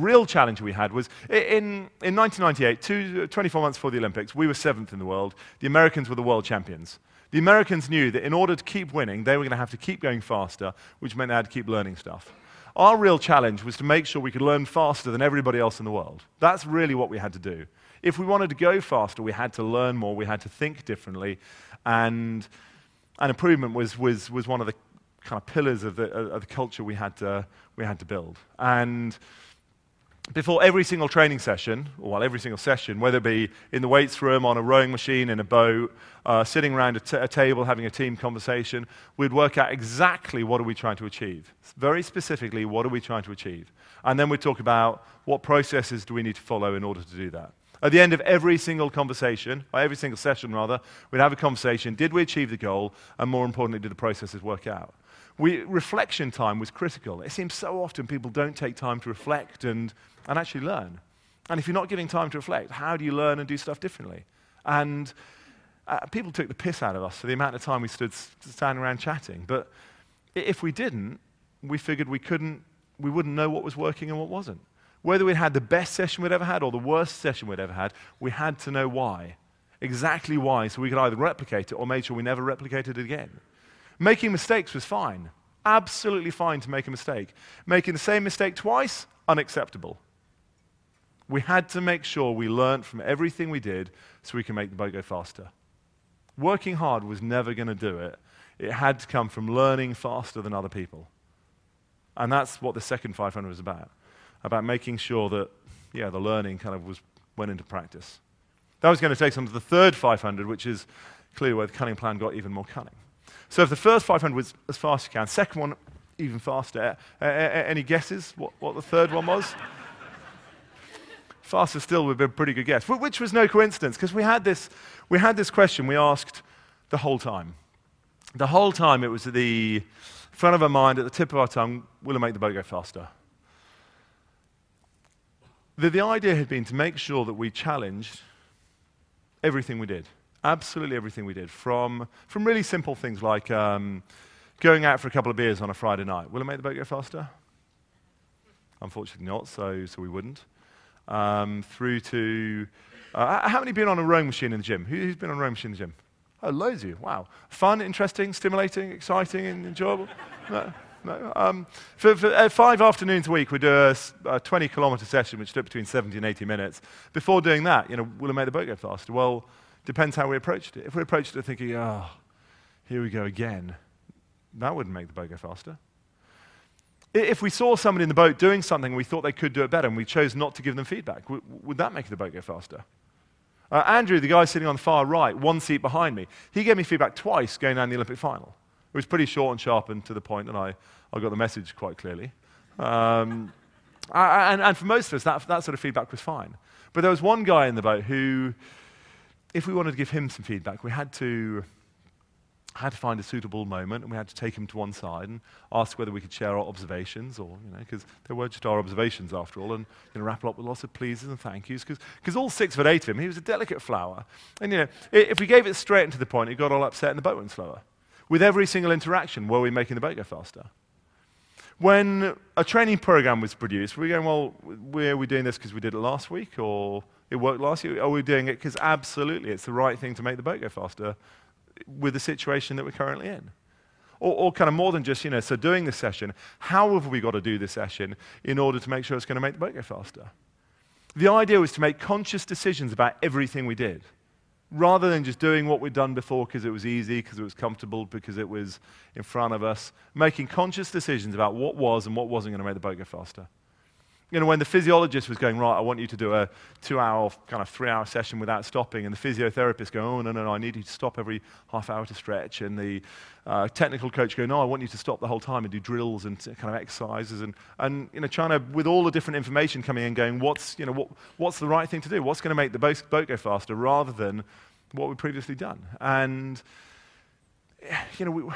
was in 1998, 24 months before the Olympics, we were 7th in the world. The Americans were the world champions. The Americans knew that in order to keep winning, they were going to have to keep going faster, which meant they had to keep learning stuff. Our real challenge was to make sure we could learn faster than everybody else in the world. That's really what we had to do. If we wanted to go faster, we had to learn more, we had to think differently, and improvement was one of the kind of pillars of the culture we had to build. And before every single training session, every single session, whether it be in the weights room, on a rowing machine, in a boat, sitting around a table having a team conversation, we'd work out exactly what are we trying to achieve. Very specifically, what are we trying to achieve? And then we'd talk about what processes do we need to follow in order to do that. At the end of every single conversation, or every single session rather, we'd have a conversation. Did we achieve the goal? And more importantly, did the processes work out? Reflection time was critical. It seems so often people don't take time to reflect and actually learn. And if you're not giving time to reflect, how do you learn and do stuff differently? And people took the piss out of us for the amount of time we stood standing around chatting. But if we didn't, we figured we wouldn't know what was working and what wasn't. Whether we'd had the best session we'd ever had or the worst session we'd ever had, we had to know why. Exactly why, so we could either replicate it or make sure we never replicated it again. Making mistakes was fine. Absolutely fine to make a mistake. Making the same mistake twice, unacceptable. We had to make sure we learned from everything we did so we can make the boat go faster. Working hard was never going to do it. It had to come from learning faster than other people. And that's what the second 500 was about making sure that, the learning kind of went into practice. That was going to take us on to the third 500, which is clearly where the cunning plan got even more cunning. So if the first 500 was as fast as you can, second one even faster. Any guesses what the third one was? Faster still would be a pretty good guess, which was no coincidence, because we had this question we asked the whole time. The whole time it was at the front of our mind, at the tip of our tongue, will it make the boat go faster? The idea had been to make sure that we challenged everything we did, absolutely everything we did, from really simple things like going out for a couple of beers on a Friday night. Will it make the boat go faster? Unfortunately not, so we wouldn't. Through to, how many have been on a rowing machine in the gym? Who's been on a rowing machine in the gym? Oh, loads of you. Wow. Fun, interesting, stimulating, exciting, and enjoyable? No. For 5 afternoons a week, we do a 20-kilometer session, which took between 70 and 80 minutes. Before doing that, will it make the boat go faster? Well, depends how we approached it. If we approached it thinking, here we go again, that wouldn't make the boat go faster. If we saw somebody in the boat doing something and we thought they could do it better and we chose not to give them feedback, would that make the boat go faster? Andrew, the guy sitting on the far right, 1 seat behind me, he gave me feedback twice going down the Olympic final. It was pretty short and sharp and to the point, and I got the message quite clearly. And for most of us, that sort of feedback was fine. But there was one guy in the boat who, if we wanted to give him some feedback, we had to find a suitable moment, and we had to take him to one side and ask whether we could share our observations, or because they were just our observations after all, and wrap it up with lots of pleases and thank yous, because all 6'8" of him, he was a delicate flower, and if we gave it straight and to the point, he got all upset and the boat went slower. With every single interaction, were we making the boat go faster? When a training program was produced, were we going, well, were we doing this because we did it last week, or it worked last year? Are we doing it because absolutely it's the right thing to make the boat go faster with the situation that we're currently in? Or kind of more than just, so doing this session, how have we got to do this session in order to make sure it's going to make the boat go faster? The idea was to make conscious decisions about everything we did. rather than just doing what we'd done before because it was easy, because it was comfortable, because it was in front of us, making conscious decisions about what was and what wasn't going to make the boat go faster. You know, when the physiologist was going, right, I want you to do a 2-hour, kind of 3-hour session without stopping, and the physiotherapist going, oh, no, I need you to stop every half hour to stretch, and the technical coach going, no, I want you to stop the whole time and do drills and kind of exercises, and you know, trying to, with all the different information coming in, going, what's the right thing to do? What's going to make the boat go faster, rather than what we'd previously done? And, you know,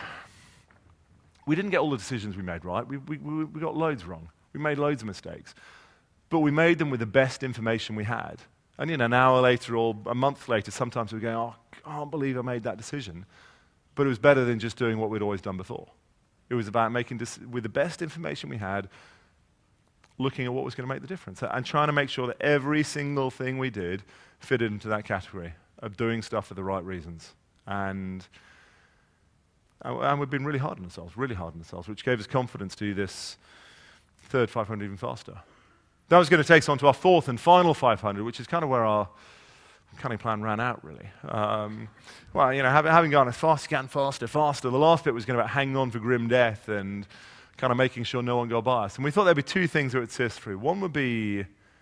we didn't get all the decisions we made right. We got loads wrong. We made loads of mistakes, but we made them with the best information we had. And, you know, an hour later or a month later, sometimes we go, oh, I can't believe I made that decision. But it was better than just doing what we'd always done before. It was about making, with the best information we had, looking at what was going to make the difference and trying to make sure that every single thing we did fitted into that category of doing stuff for the right reasons. And we've been really hard on ourselves, which gave us confidence to do this third 500 even faster. That was going to take us on to our fourth and final 500, which is kind of where our cunning plan ran out, really. Well, you know, having gone as fast as you can, faster, the last bit was going to be hanging on for grim death and kind of making sure no one got by us. And we thought there'd be two things that would see us through. One would be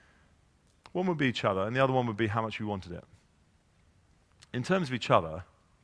each other, and the other one would be how much we wanted it. In terms of each other,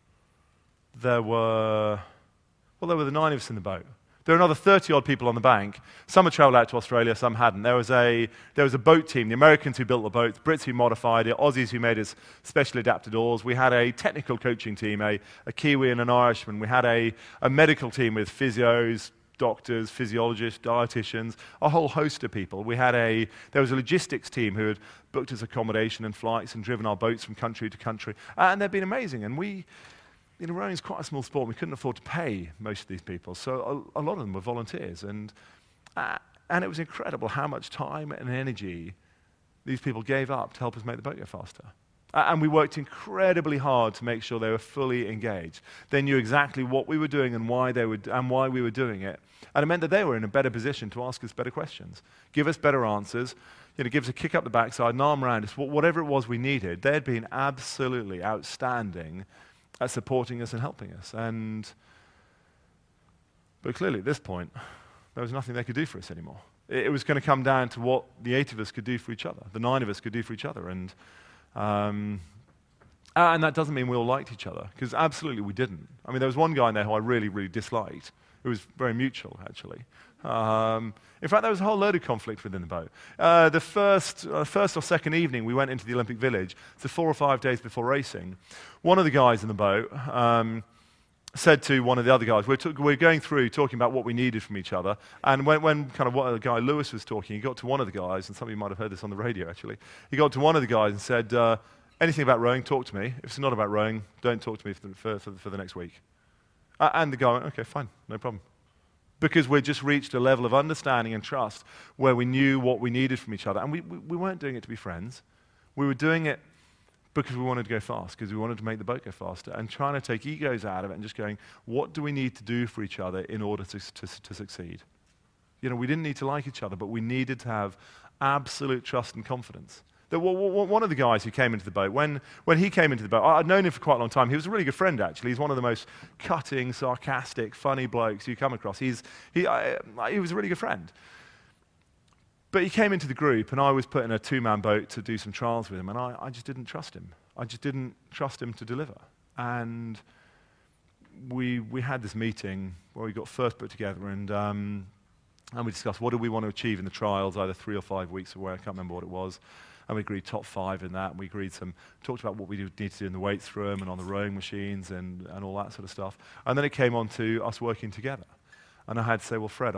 there were the 9 of us in the boat. There were another 30-odd people on the bank. Some had traveled out to Australia, some hadn't. There was a boat team, the Americans who built the boat, the Brits who modified it, Aussies who made us specially adapted oars. We had a technical coaching team, a Kiwi and an Irishman. We had a medical team with physios, doctors, physiologists, dietitians, a whole host of people. There was a logistics team who had booked us accommodation and flights and driven our boats from country to country. And they've been amazing. And rowing is quite a small sport. We couldn't afford to pay most of these people, so a lot of them were volunteers, and it was incredible how much time and energy these people gave up to help us make the boat go faster. And we worked incredibly hard to make sure they were fully engaged. They knew exactly what we were doing and why we were doing it, and it meant that they were in a better position to ask us better questions, give us better answers, give us a kick up the backside, an arm around us, whatever it was we needed. They had been absolutely outstanding at supporting us and helping us. But clearly at this point, there was nothing they could do for us anymore. It was going to come down to what the 8 of us could do for each other, the 9 of us could do for each other. And that doesn't mean we all liked each other, because absolutely we didn't. I mean, there was one guy in there who I really, really disliked. It was very mutual, actually. In fact, there was a whole load of conflict within the boat. The first or second evening, we went into the Olympic Village, so 4 or 5 days before racing. One of the guys in the boat said to one of the other guys, we're going through talking about what we needed from each other, and when kind of what the guy Lewis was talking, he got to one of the guys, and some of you might have heard this on the radio, actually. He got to one of the guys and said, anything about rowing, talk to me. If it's not about rowing, don't talk to me for the next week. And the guy went, okay, fine, no problem. Because we'd just reached a level of understanding and trust where we knew what we needed from each other. And we weren't doing it to be friends. We were doing it because we wanted to go fast, because we wanted to make the boat go faster, and trying to take egos out of it and just going, what do we need to do for each other in order to succeed? We didn't need to like each other, but we needed to have absolute trust and confidence. One of the guys who came into the boat, when he came into the boat, I'd known him for quite a long time. He was a really good friend, actually. He's one of the most cutting, sarcastic, funny blokes you come across. He was a really good friend. But he came into the group, and I was put in a 2-man boat to do some trials with him, and I just didn't trust him. I just didn't trust him to deliver. And we had this meeting where we got first put together, and we discussed what do we want to achieve in the trials, either 3 or 5 weeks away. I can't remember what it was. And we agreed top 5 in that, and we talked about what we need to do in the weights room and on the rowing machines and all that sort of stuff. And then it came on to us working together. And I had to say, well, Fred,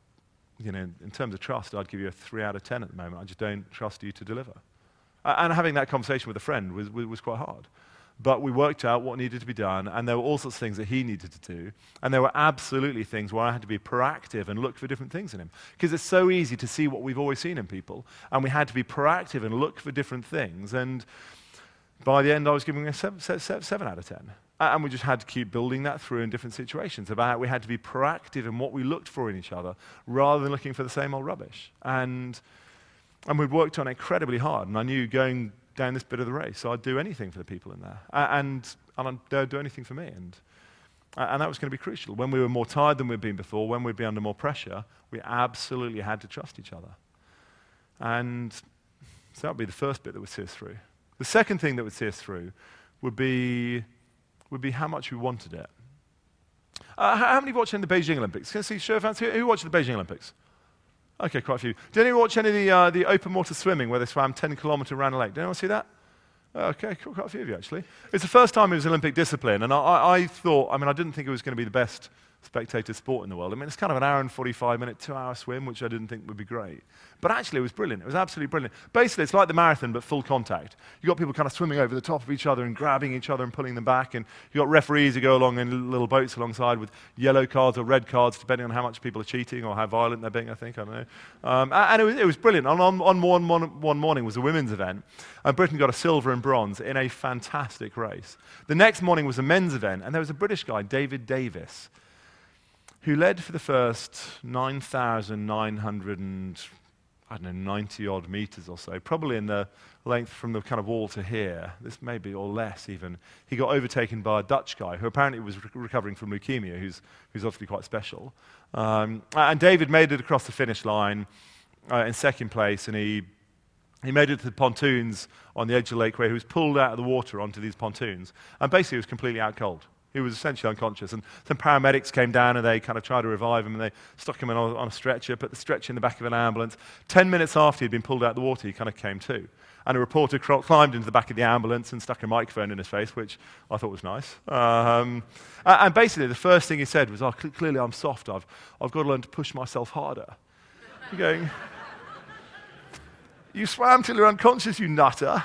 in terms of trust, I'd give you a 3 out of 10 at the moment. I just don't trust you to deliver. And having that conversation with a friend was quite hard. But we worked out what needed to be done, and there were all sorts of things that he needed to do. And there were absolutely things where I had to be proactive and look for different things in him. Because it's so easy to see what we've always seen in people, and we had to be proactive and look for different things. And by the end, I was giving a 7 out of 10. And we just had to keep building that through in different situations, about how we had to be proactive in what we looked for in each other, rather than looking for the same old rubbish. And we'd worked on it incredibly hard, and I knew going down this bit of the race. So I'd do anything for the people in there. And they'd do anything for me. And that was going to be crucial. When we were more tired than we'd been before, when we'd be under more pressure, we absolutely had to trust each other. And so that would be the first bit that would see us through. The second thing that would see us through would be how much we wanted it. How many watched any of the Beijing Olympics? Can I see show of hands here? Who watched the Beijing Olympics? Okay, quite a few. Did anyone watch any of the open water swimming where they swam 10 kilometres around a lake? Did anyone see that? Okay, cool, quite a few of you actually. It's the first time it was Olympic discipline, and I thought, I didn't think it was going to be the best spectator sport in the world. It's kind of an hour and 45-minute, 2-hour swim, which I didn't think would be great. But actually, it was brilliant. It was absolutely brilliant. Basically, it's like the marathon, but full contact. You've got people kind of swimming over the top of each other and grabbing each other and pulling them back, and you've got referees who go along in little boats alongside with yellow cards or red cards, depending on how much people are cheating or how violent they're being, I don't know. And it was brilliant. On one morning was a women's event, and Britain got a silver and bronze in a fantastic race. The next morning was a men's event, and there was a British guy, David Davis, who led for the first 9,990-odd meters or so, probably in the length from the kind of wall to here, this maybe or less even. He got overtaken by a Dutch guy who apparently was recovering from leukemia, who's obviously quite special. And David made it across the finish line in second place, and he made it to the pontoons on the edge of Lake where he was pulled out of the water onto these pontoons, and basically he was completely out cold. He was essentially unconscious, and some paramedics came down and they kind of tried to revive him, and they stuck him on a stretcher, put the stretcher in the back of an ambulance. 10 minutes after he'd been pulled out of the water, he kind of came to. And a reporter climbed into the back of the ambulance and stuck a microphone in his face, which I thought was nice. And basically, the first thing he said was, clearly I'm soft. I've got to learn to push myself harder. You're going, you swam till you're unconscious, you nutter.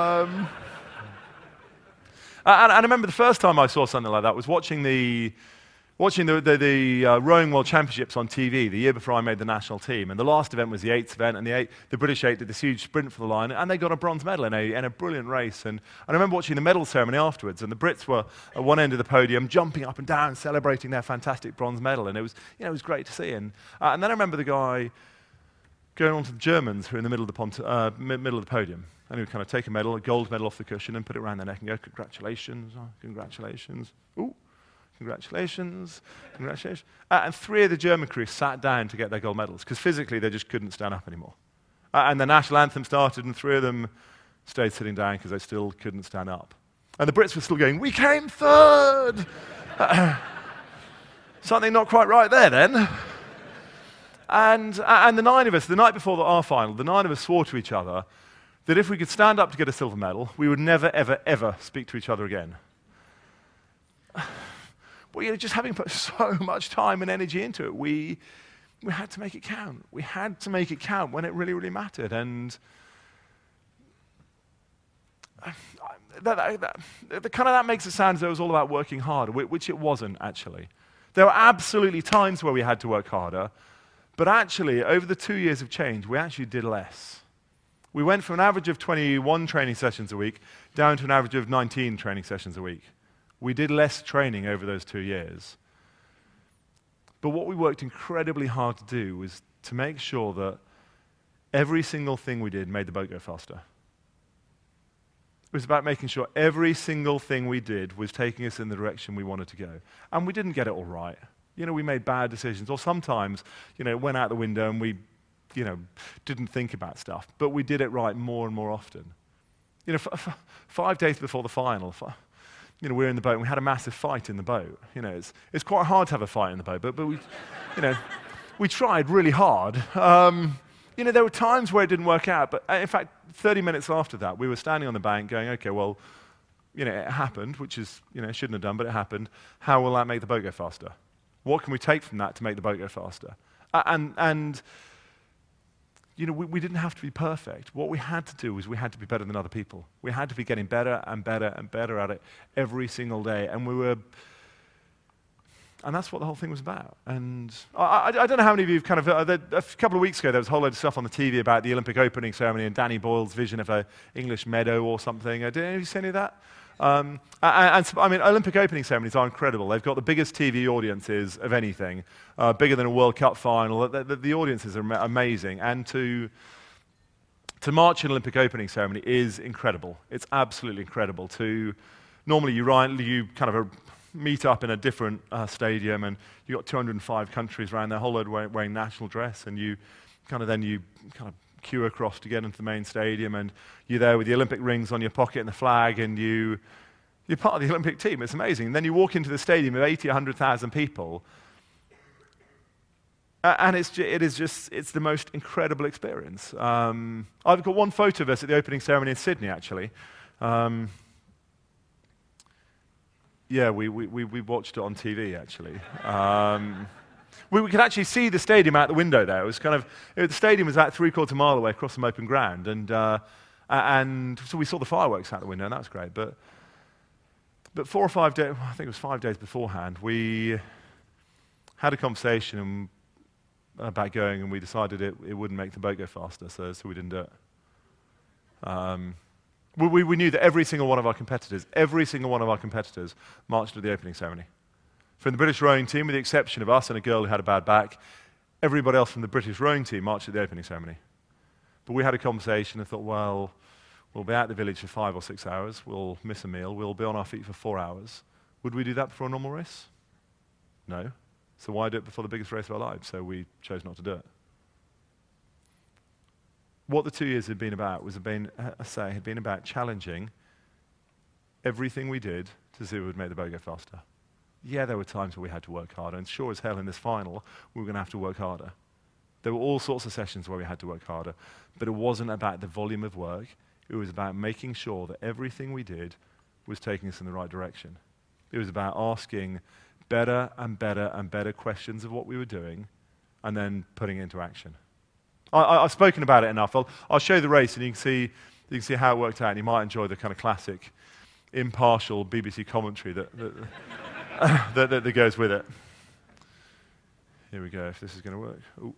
And I remember the first time I saw something like that was watching the Rowing World Championships on TV the year before I made the national team. And the last event was the 8th event, and the British 8 did this huge sprint for the line, and they got a bronze medal in a brilliant race. And I remember watching the medal ceremony afterwards, and the Brits were at one end of the podium, jumping up and down, celebrating their fantastic bronze medal, and it was great to see. And then I remember the guy going on to the Germans who were in the middle of the podium. And he would kind of take a medal, a gold medal off the cushion, and put it around their neck and go, congratulations, congratulations, ooh, congratulations, congratulations. And 3 of the German crew sat down to get their gold medals, because physically they just couldn't stand up anymore. And the national anthem started, and 3 of them stayed sitting down because they still couldn't stand up. And the Brits were still going, we came third! Something not quite right there then. And the 9 of us, the night before our final, the 9 of us swore to each other that if we could stand up to get a silver medal, we would never, ever, ever speak to each other again. But just having put so much time and energy into it, we had to make it count. We had to make it count when it really, really mattered. And that makes it sound as though it was all about working harder, which it wasn't, actually. There were absolutely times where we had to work harder, but actually, over the 2 years of change, we actually did less. We went from an average of 21 training sessions a week down to an average of 19 training sessions a week. We did less training over those 2 years. But what we worked incredibly hard to do was to make sure that every single thing we did made the boat go faster. It was about making sure every single thing we did was taking us in the direction we wanted to go. And we didn't get it all right. We made bad decisions, or sometimes, it went out the window and we didn't think about stuff, but we did it right more and more often. 5 days before the final, we were in the boat and we had a massive fight in the boat. It's quite hard to have a fight in the boat, but we, we tried really hard. There were times where it didn't work out, but in fact, 30 minutes after that, we were standing on the bank going, okay, well, it happened, which is, it shouldn't have done, but it happened. How will that make the boat go faster? What can we take from that to make the boat go faster? We didn't have to be perfect. What we had to do was we had to be better than other people. We had to be getting better and better and better at it every single day. And that's what the whole thing was about. And I don't know how many of you have kind of, a couple of weeks ago, there was a whole load of stuff on the TV about the Olympic opening ceremony and Danny Boyle's vision of an English meadow or something. Did any of you see any of that? Olympic opening ceremonies are incredible. They've got the biggest TV audiences of anything, bigger than a World Cup final. The audiences are amazing. And to to march in an Olympic opening ceremony is incredible. It's absolutely incredible. Normally you kind of meet up in a different stadium, and you've got 205 countries around there, whole load wearing national dress, and you kind of queue across to get into the main stadium, and you're there with the Olympic rings on your pocket and the flag, and you're part of the Olympic team. It's amazing. And then you walk into the stadium of 80, 100,000 people, and it's the most incredible experience. I've got one photo of us at the opening ceremony in Sydney, actually. Yeah, we watched it on TV, actually. We could actually see the stadium out the window there. It was the stadium was about 3/4 mile away across some open ground, and so we saw the fireworks out the window, and that was great. But 4 or 5 days, I think it was 5 days beforehand, we had a conversation about going, and we decided it wouldn't make the boat go faster, so we didn't do it. We knew that every single one of our competitors marched at the opening ceremony. From the British rowing team, with the exception of us and a girl who had a bad back, everybody else from the British rowing team marched at the opening ceremony. But we had a conversation and thought, well, we'll be out the village for 5 or 6 hours, we'll miss a meal, we'll be on our feet for 4 hours. Would we do that before a normal race? No. So why do it before the biggest race of our lives? So we chose not to do it. What the 2 years had been about had been about challenging everything we did to see if we would make the boat go faster. Yeah, there were times where we had to work harder, and sure as hell in this final, we were going to have to work harder. There were all sorts of sessions where we had to work harder, but it wasn't about the volume of work. It was about making sure that everything we did was taking us in the right direction. It was about asking better and better and better questions of what we were doing, and then putting it into action. I've spoken about it enough. I'll show you the race, and you can see how it worked out, and you might enjoy the kind of classic, impartial BBC commentary that goes with it. Here we go, if this is going to work. Ooh.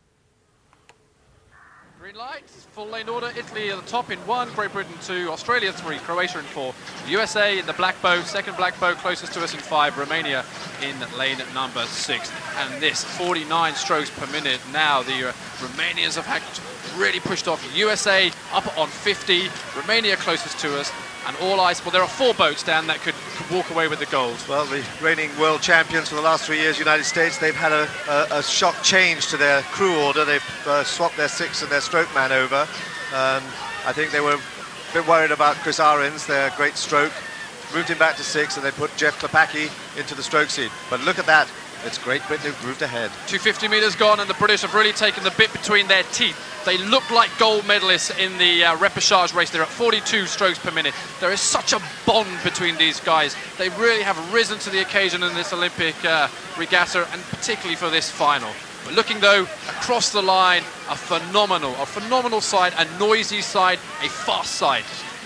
Green light, full lane order, Italy at the top in 1, Great Britain 2, Australia 3, Croatia in 4, USA in the black boat, second black boat closest to us in 5, Romania in lane number 6. And this 49 strokes per minute now, the Romanians have had really pushed off. USA up on 50, Romania closest to us, and all eyes. Well, there are 4 boats down that could walk away with the gold. Well, the reigning world champions for the last 3 years, United States, they've had a shock change to their crew order. They've swapped their 6 and their stroke man over. I think they were a bit worried about Chris Ahrens, their great stroke. Moved him back to 6, and they put Jeff Klepacki into the stroke seat. But look at that. It's Great Britain who've moved ahead. 250 metres gone, and the British have really taken the bit between their teeth. They look like gold medalists in the repechage race. They're at 42 strokes per minute. There is such a bond between these guys. They really have risen to the occasion in this Olympic regatta, and particularly for this final. But looking though across the line, a phenomenal side, a noisy side, a fast side.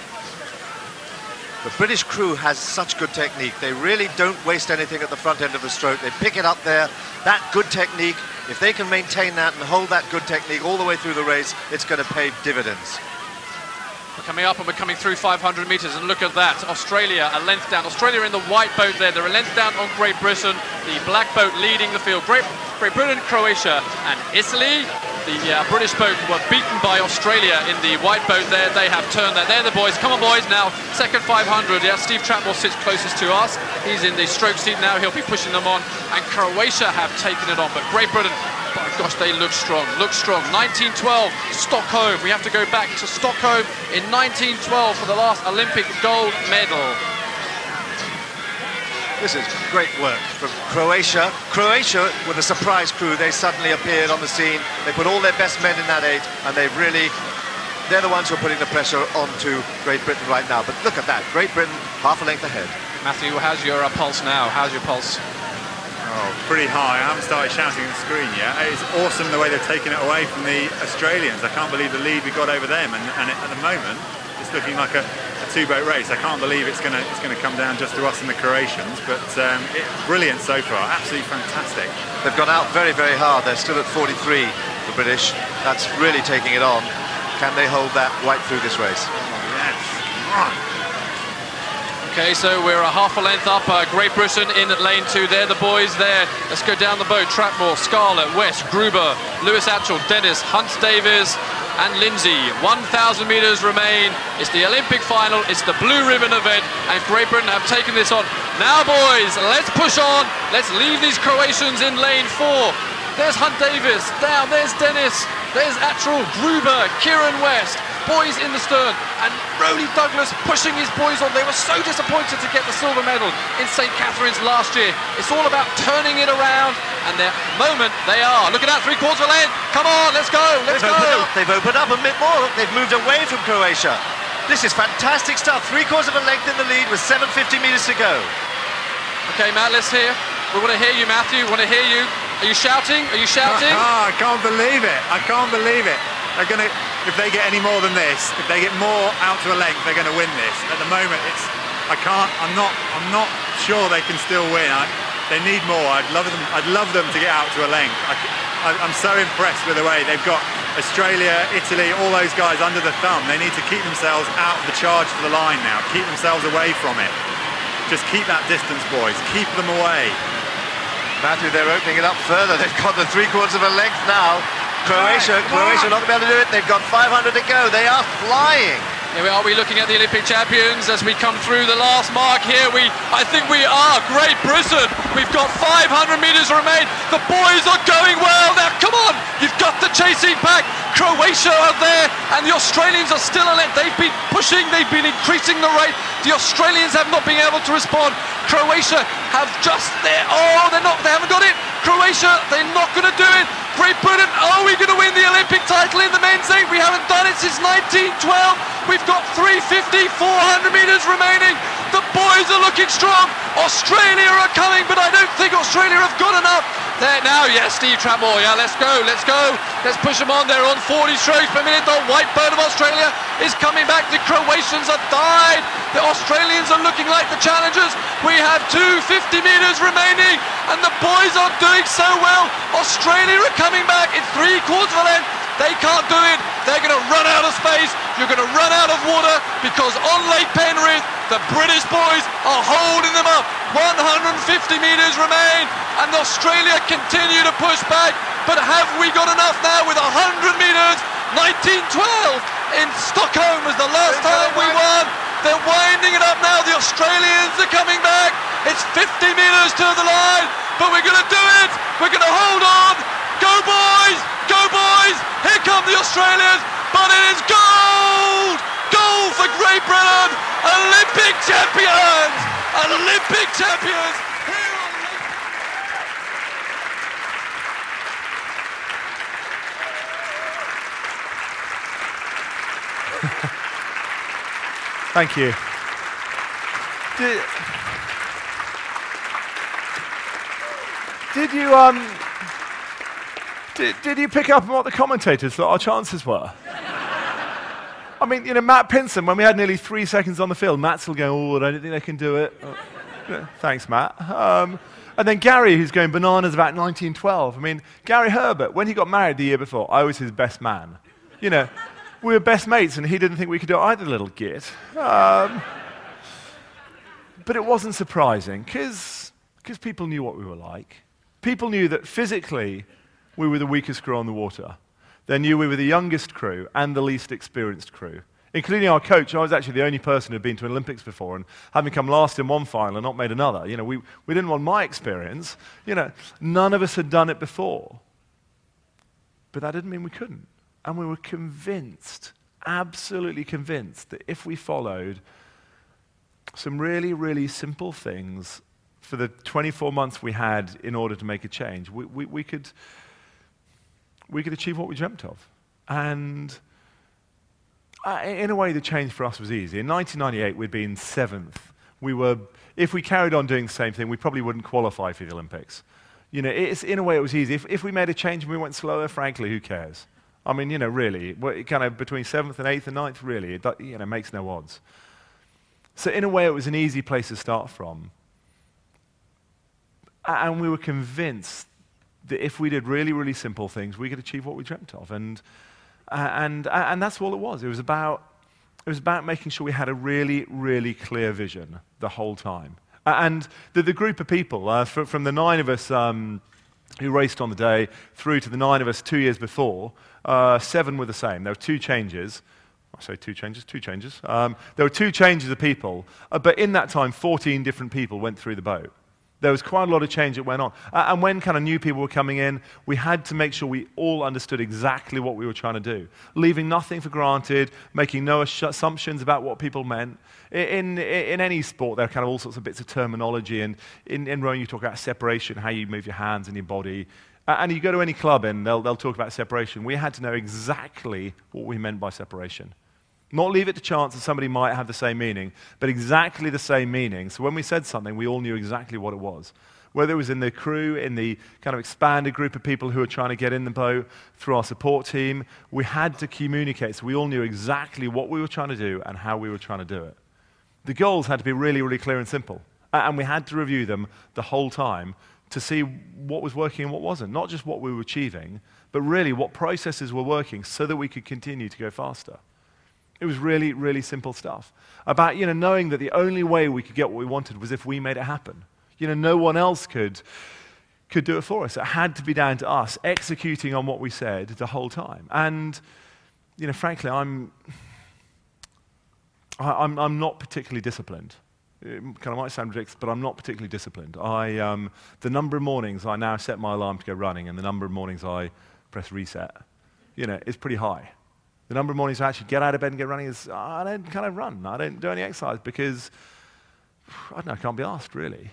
The British crew has such good technique. They really don't waste anything at the front end of the stroke. They pick it up there. That good technique, if they can maintain that and hold that good technique all the way through the race, it's going to pay dividends. We're coming up and we're coming through 500 metres, and look at that. Australia a length down. Australia in the white boat there. They're a length down on Great Britain. The black boat leading the field. Great Britain, Croatia and Italy. The British boat were beaten by Australia in the white boat there. They have turned that. They're the boys. Come on, boys. Now, second 500. Yeah, Steve Trapmore sits closest to us. He's in the stroke seat now. He'll be pushing them on. And Croatia have taken it on. But Great Britain, by gosh, they look strong. 1912, Stockholm. We have to go back to Stockholm in 1912 for the last Olympic gold medal. This is great work from Croatia. Croatia, with a surprise crew, they suddenly appeared on the scene. They put all their best men in that 8, and they're the ones who are putting the pressure onto Great Britain right now. But look at that, Great Britain half a length ahead. Matthew, how's your pulse now? How's your pulse? Oh, pretty high. I haven't started shouting at the screen yet. It's awesome the way they've taken it away from the Australians. I can't believe the lead we got over them, and at the moment it's looking like a 2-boat race. I can't believe it's going to come down just to us and the Croatians, but brilliant so far, absolutely fantastic. They've gone out very, very hard. They're still at 43, the British. That's really taking it on. Can they hold that right through this race? Yes, come on. Okay, so we're a half a length up. Great Britain in lane 2. They're the boys there. Let's go down the boat. Trapmore, Scarlett, West, Gruber, Lewis Atchell, Dennis, Hunt Davies, and Lindsay. 1,000 metres remain. It's the Olympic final. It's the blue ribbon event, and Great Britain have taken this on. Now, boys, let's push on. Let's leave these Croatians in lane 4. There's Hunt Davis. Down. There's Dennis. There's Attrell, Gruber, Kieran West. Boys in the stern, and Rowley Douglas pushing his boys on. They were so disappointed to get the silver medal in St. Catherine's last year. It's all about turning it around, and their moment they are. Look at that, 3/4 of a length. Come on, let's go, let's go. They've opened up a bit more. They've moved away from Croatia. This is fantastic stuff. 3/4 of a length in the lead with 7:50 metres to go. Okay, Matt, let's hear. We want to hear you, Matthew. We want to hear you. Are you shouting? Are you shouting? I can't believe it. I can't believe it. They're going to, if they get any more than this, if they get more out to a length, they're going to win this. At the moment, I'm not sure they can still win. They need more. I'd love them to get out to a length. I'm so impressed with the way they've got Australia, Italy, all those guys under the thumb. They need to keep themselves out of the charge to the line now. Keep themselves away from it. Just keep that distance, boys. Keep them away. Matthew, they're opening it up further. They've got the 3/4 of a length now. Croatia not going to be able to do it. They've got 500 to go. They are flying. Here we are, we're looking at the Olympic champions as we come through the last mark here. I think we are Great Britain. We've got 500 metres remain. The boys are going well. Now, come on, you've got the chasing pack. Croatia are there, and the Australians are still alert. They've been pushing, they've been increasing the rate. The Australians have not been able to respond. Croatia have just there. Oh, they haven't got it. Croatia, they're not going to do it. Great Britain, are we going to win the Olympic title in the men's eight? We haven't done it since 1912. We've got 350, 400 metres remaining. The boys are looking strong. Australia are coming, but I don't think Australia have got enough. There now, yes, Steve Trammore, yeah, let's go. Let's push them on. They're on 40 strokes per minute. The white bird of Australia is coming back. The Croatians have died. The Australians are looking like the challengers. We have 250 metres remaining, and the boys are doing so well. Australia are coming back in 3/4 of a length. They can't do it. They're going to run out of space. You're going to run out of water, because on Lake Penrith, the British boys are holding them up. 150 metres remain, and Australia continue to push back. But have we got enough now with 100 metres? 1912 in Stockholm was the last time we won. They're winding it up now. The Australians are coming back. It's 50 metres to the line, but we're going to do it. We're going to hold on. Go boys! Go boys! Here come the Australians, but it is gold! Gold for Great Britain! Olympic champions! Olympic champions! Here on Thank you. Did you pick up on what the commentators thought our chances were? I mean, Matt Pinson, when we had nearly 3 seconds on the field, Matt's still going, I don't think they can do it. Thanks, Matt. And then Gary, who's going bananas about 1912. I mean, Gary Herbert, when he got married the year before, I was his best man. We were best mates, and he didn't think we could do it either, little git. But it wasn't surprising, because people knew what we were like. People knew that physically we were the weakest crew on the water. They knew we were the youngest crew and the least experienced crew, including our coach. I was actually the only person who'd been to an Olympics before, and having come last in one final and not made another. We didn't want my experience. None of us had done it before. But that didn't mean we couldn't. And we were convinced, absolutely convinced, that if we followed some really, really simple things for the 24 months we had in order to make a change, we could achieve what we dreamt of. And in a way, the change for us was easy. In 1998, we'd been 7th. If we carried on doing the same thing, we probably wouldn't qualify for the Olympics. In a way, it was easy. If we made a change and we went slower, frankly, who cares? I mean, really, kind of between 7th and 8th and 9th, really, it makes no odds. So in a way, it was an easy place to start from. And we were convinced that if we did really, really simple things, we could achieve what we dreamt of. And that's all it was. It was about making sure we had a really, really clear vision the whole time. And the group of people, from the 9 of us who raced on the day, through to the 9 of us 2 years before, 7 were the same. There were 2 changes. I say 2 changes, 2 changes. There were 2 changes of people, but in that time, 14 different people went through the boat. There was quite a lot of change that went on. And when kind of new people were coming in, we had to make sure we all understood exactly what we were trying to do, leaving nothing for granted, making no assumptions about what people meant. In any sport, there are kind of all sorts of bits of terminology, and in rowing you talk about separation, how you move your hands and your body. And you go to any club and they'll talk about separation. We had to know exactly what we meant by separation. Not leave it to chance that somebody might have the same meaning, but exactly the same meaning. So when we said something, we all knew exactly what it was. Whether it was in the crew, in the kind of expanded group of people who were trying to get in the boat, through our support team, we had to communicate so we all knew exactly what we were trying to do and how we were trying to do it. The goals had to be really, really clear and simple. And we had to review them the whole time to see what was working and what wasn't. Not just what we were achieving, but really what processes were working so that we could continue to go faster. It was really, really simple stuff. About, knowing that the only way we could get what we wanted was if we made it happen. No one else could do it for us. It had to be down to us executing on what we said the whole time. And, frankly, I'm not particularly disciplined. It kind of might sound ridiculous, but I'm not particularly disciplined. The number of mornings I now set my alarm to go running and the number of mornings I press reset, is pretty high. The number of mornings I actually get out of bed and get running is, I don't kind of run. I don't do any exercise because, I don't know, I can't be asked, really.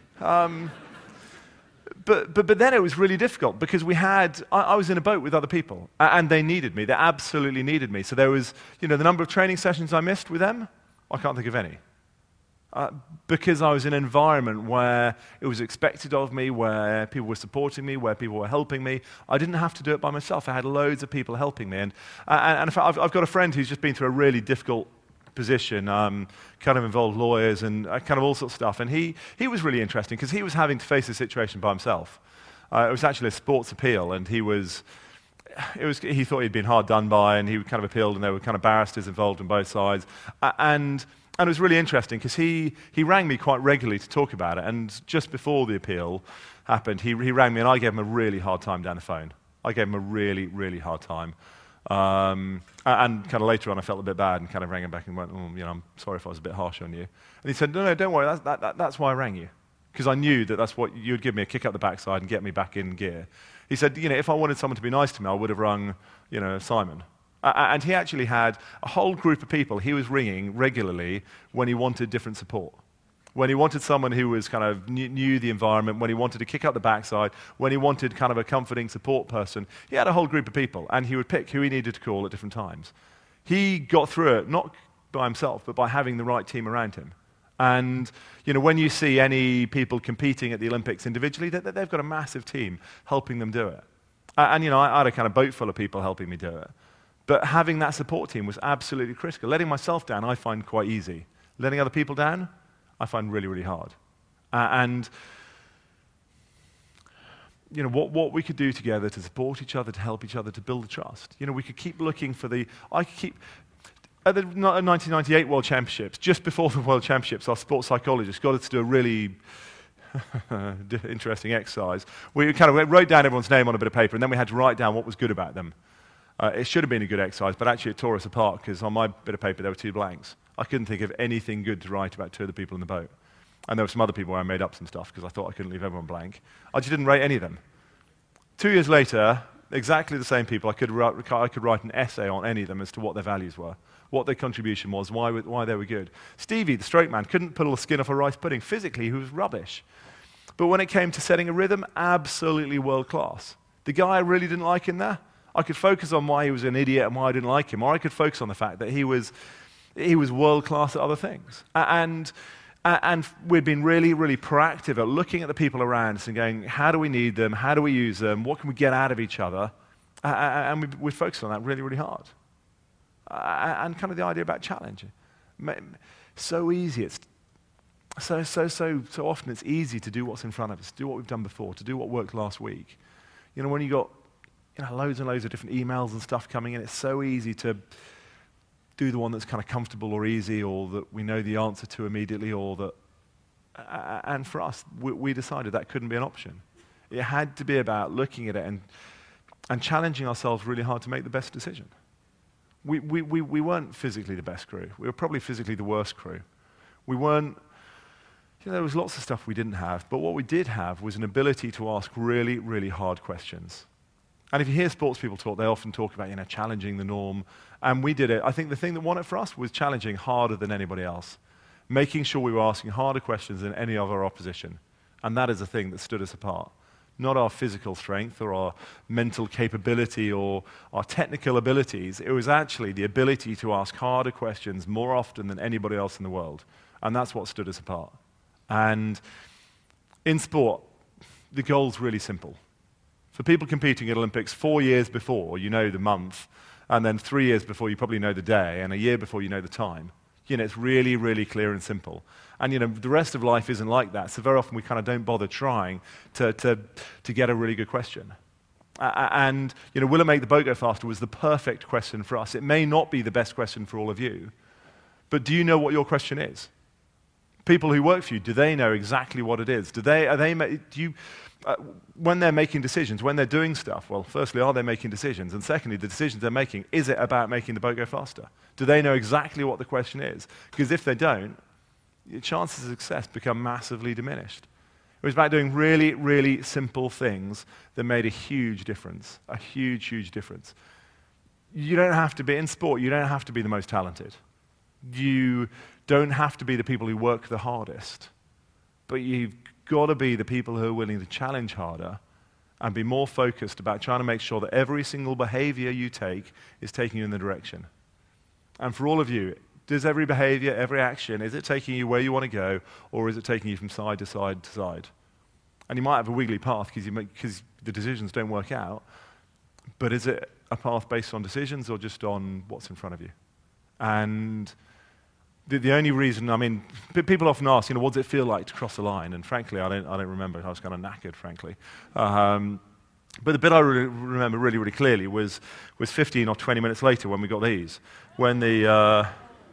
But then it was really difficult because I was in a boat with other people and they needed me. They absolutely needed me. So there was, the number of training sessions I missed with them, I can't think of any. Because I was in an environment where it was expected of me, where people were supporting me, where people were helping me. I didn't have to do it by myself. I had loads of people helping me. And in fact, I've got a friend who's just been through a really difficult position, kind of involved lawyers and kind of all sorts of stuff. And he was really interesting because he was having to face the situation by himself. It was actually a sports appeal, and he thought he'd been hard done by, and he kind of appealed, and there were kind of barristers involved on both sides. And it was really interesting because he rang me quite regularly to talk about it. And just before the appeal happened, he rang me and I gave him a really hard time down the phone. I gave him a really, really hard time. And kind of later on I felt a bit bad and kind of rang him back and went, I'm sorry if I was a bit harsh on you. And he said, no, don't worry, that's why I rang you. Because I knew that's what you'd give me a kick up the backside and get me back in gear. He said, if I wanted someone to be nice to me, I would have rung, Simon. And he actually had a whole group of people he was ringing regularly when he wanted different support. When he wanted someone who was kind of knew the environment, when he wanted to kick up the backside, when he wanted kind of a comforting support person, he had a whole group of people, and he would pick who he needed to call at different times. He got through it, not by himself, but by having the right team around him. And, when you see any people competing at the Olympics individually, they've got a massive team helping them do it. And, I had a kind of boat full of people helping me do it. But having that support team was absolutely critical. Letting myself down, I find quite easy. Letting other people down, I find really, really hard. What we could do together to support each other, to help each other, to build the trust. We could keep looking for at the 1998 World Championships, just before the World Championships, our sports psychologist got us to do a really interesting exercise. We kind of wrote down everyone's name on a bit of paper, and then we had to write down what was good about them. It should have been a good exercise, but actually it tore us apart because on my bit of paper there were 2 blanks. I couldn't think of anything good to write about 2 of the people in the boat. And there were some other people where I made up some stuff because I thought I couldn't leave everyone blank. I just didn't rate any of them. 2 years later, exactly the same people, I could write an essay on any of them as to what their values were, what their contribution was, why they were good. Stevie, the stroke man, couldn't pull the skin off a rice pudding. Physically, he was rubbish. But when it came to setting a rhythm, absolutely world class. The guy I really didn't like in there, I could focus on why he was an idiot and why I didn't like him, or I could focus on the fact that he was world-class at other things. And we'd been really, really proactive at looking at the people around us and going, how do we need them? How do we use them? What can we get out of each other? And we focused on that really, really hard. And kind of the idea about challenge. So easy. It's so often it's easy to do what's in front of us, do what we've done before, to do what worked last week. When you got loads and loads of different emails and stuff coming in, it's so easy to do the one that's kind of comfortable or easy or that we know the answer to immediately or that... And for us, we decided that couldn't be an option. It had to be about looking at it and challenging ourselves really hard to make the best decision. We weren't physically the best crew. We were probably physically the worst crew. We weren't, there was lots of stuff we didn't have, but what we did have was an ability to ask really, really hard questions. And if you hear sports people talk, they often talk about, challenging the norm. And we did it. I think the thing that won it for us was challenging harder than anybody else, making sure we were asking harder questions than any of our opposition. And that is the thing that stood us apart. Not our physical strength or our mental capability or our technical abilities. It was actually the ability to ask harder questions more often than anybody else in the world. And that's what stood us apart. And in sport, the goal's really simple. For people competing at Olympics 4 years before, you know the month, and then 3 years before, you probably know the day, and a year before, you know the time. It's really, really clear and simple. And, the rest of life isn't like that, so very often we kind of don't bother trying to get a really good question. And, will it make the boat go faster was the perfect question for us. It may not be the best question for all of you, but do you know what your question is? People who work for you, do they know exactly what it is? When they're making decisions, when they're doing stuff, well, firstly, are they making decisions? And secondly, the decisions they're making, is it about making the boat go faster? Do they know exactly what the question is? Because if they don't, your chances of success become massively diminished. It was about doing really, really simple things that made a huge difference, a huge, huge difference. You don't have to be, in sport, you don't have to be the most talented. You don't have to be the people who work the hardest, but you've got to be the people who are willing to challenge harder and be more focused about trying to make sure that every single behavior you take is taking you in the direction. And for all of you, does every behavior, every action, is it taking you where you want to go, or is it taking you from side to side to side? And you might have a wiggly path because the decisions don't work out, but is it a path based on decisions or just on what's in front of you? And the only reason, people often ask, what does it feel like to cross the line? And frankly, I don't remember. I was kind of knackered, frankly. But the bit I remember really, really clearly was 15 or 20 minutes later when we got these. When the...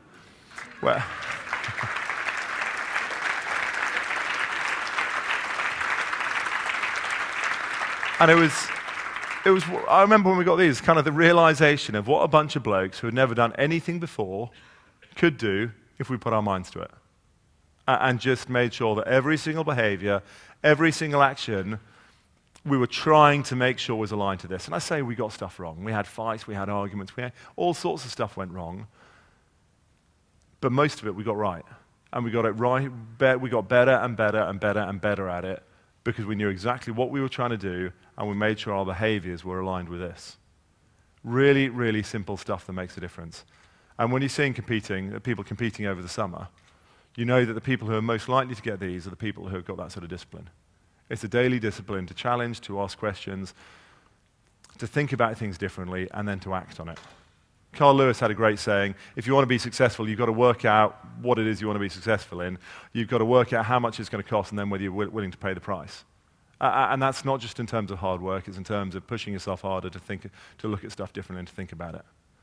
And it was, I remember when we got these, kind of the realization of what a bunch of blokes who had never done anything before could do if we put our minds to it. And just made sure that every single behavior, every single action, we were trying to make sure was aligned to this. And I say we got stuff wrong. We had fights, we had arguments, all sorts of stuff went wrong. But most of it we got right. And we got it right, we got better and better and better and better at it because we knew exactly what we were trying to do and we made sure our behaviors were aligned with this. Really, really simple stuff that makes a difference. And when you're seeing people competing over the summer, you know that the people who are most likely to get these are the people who have got that sort of discipline. It's a daily discipline to challenge, to ask questions, to think about things differently, and then to act on it. Carl Lewis had a great saying, if you want to be successful, you've got to work out what it is you want to be successful in. You've got to work out how much it's going to cost and then whether you're willing to pay the price. And that's not just in terms of hard work, it's in terms of pushing yourself harder to look at stuff differently and to think about it.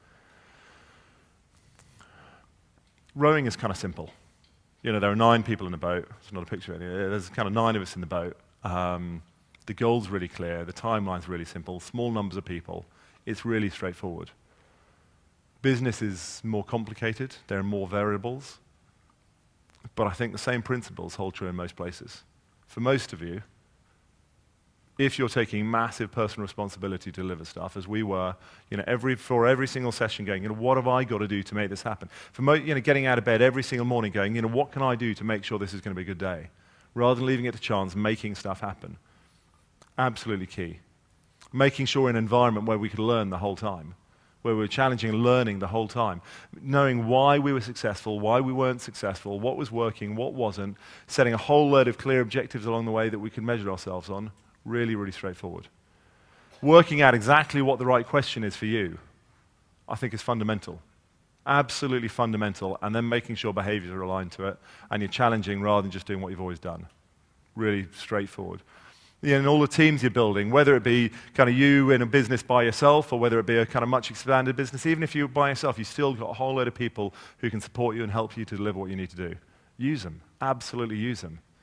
Rowing is kind of simple. There are 9 people in the boat. It's not a picture of it. There's kind of 9 of us in the boat. The goal's really clear. The timeline's really simple. Small numbers of people. It's really straightforward. Business is more complicated. There are more variables. But I think the same principles hold true in most places. For most of you, if you're taking massive personal responsibility to deliver stuff, as we were, for every single session going, what have I got to do to make this happen? For getting out of bed every single morning going, what can I do to make sure this is going to be a good day? Rather than leaving it to chance, making stuff happen. Absolutely key. Making sure an environment where we could learn the whole time, where we were challenging and learning the whole time, knowing why we were successful, why we weren't successful, what was working, what wasn't, setting a whole load of clear objectives along the way that we could measure ourselves on. Really, really straightforward. Working out exactly what the right question is for you, I think is fundamental. Absolutely fundamental. And then making sure behaviors are aligned to it and you're challenging rather than just doing what you've always done. Really straightforward. In all the teams you're building, whether it be kind of you in a business by yourself or whether it be a kind of much expanded business, even if you're by yourself, you've still got a whole load of people who can support you and help you to deliver what you need to do. Use them. Absolutely use them.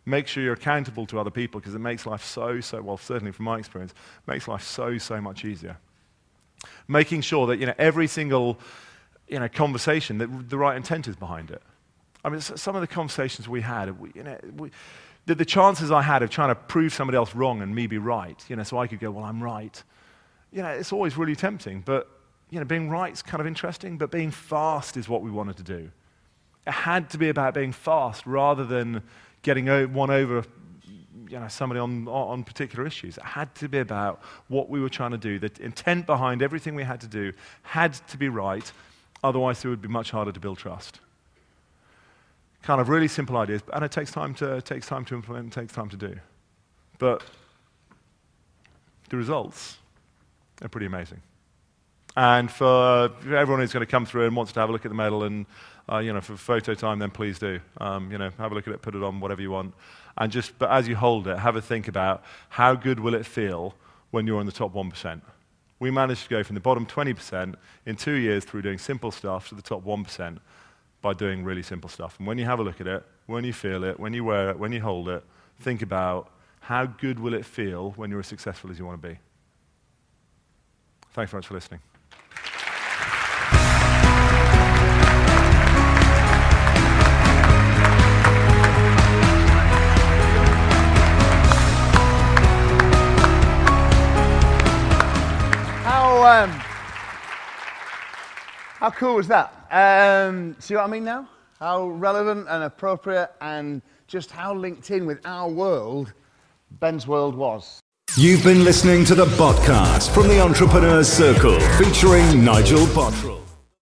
Make sure you're accountable to other people, because it makes life so, well, certainly from my experience, makes life so much easier. Making sure that, every single, conversation, that the right intent is behind it. I mean, some of the conversations we had, the chances I had of trying to prove somebody else wrong and me be right, so I could go, well, I'm right. It's always really tempting, but, being right's kind of interesting, but being fast is what we wanted to do. It had to be about being fast rather than getting one over, somebody on particular issues. It had to be about what we were trying to do. The intent behind everything we had to do had to be right, otherwise it would be much harder to build trust. Kind of really simple ideas, and it takes time to implement, it takes time to do. But the results are pretty amazing. And for everyone who's going to come through and wants to have a look at the medal and for photo time, then please do. Have a look at it, put it on, whatever you want. But as you hold it, have a think about how good will it feel when you're in the top 1%. We managed to go from the bottom 20% in 2 years through doing simple stuff to the top 1% by doing really simple stuff. And when you have a look at it, when you feel it, when you wear it, when you hold it, think about how good will it feel when you're as successful as you want to be. Thanks very much for listening. How cool was that? See what I mean now? How relevant and appropriate and just how linked in with our world Ben's world was. You've been listening to the podcast from the Entrepreneurs Circle featuring Nigel Bottrell.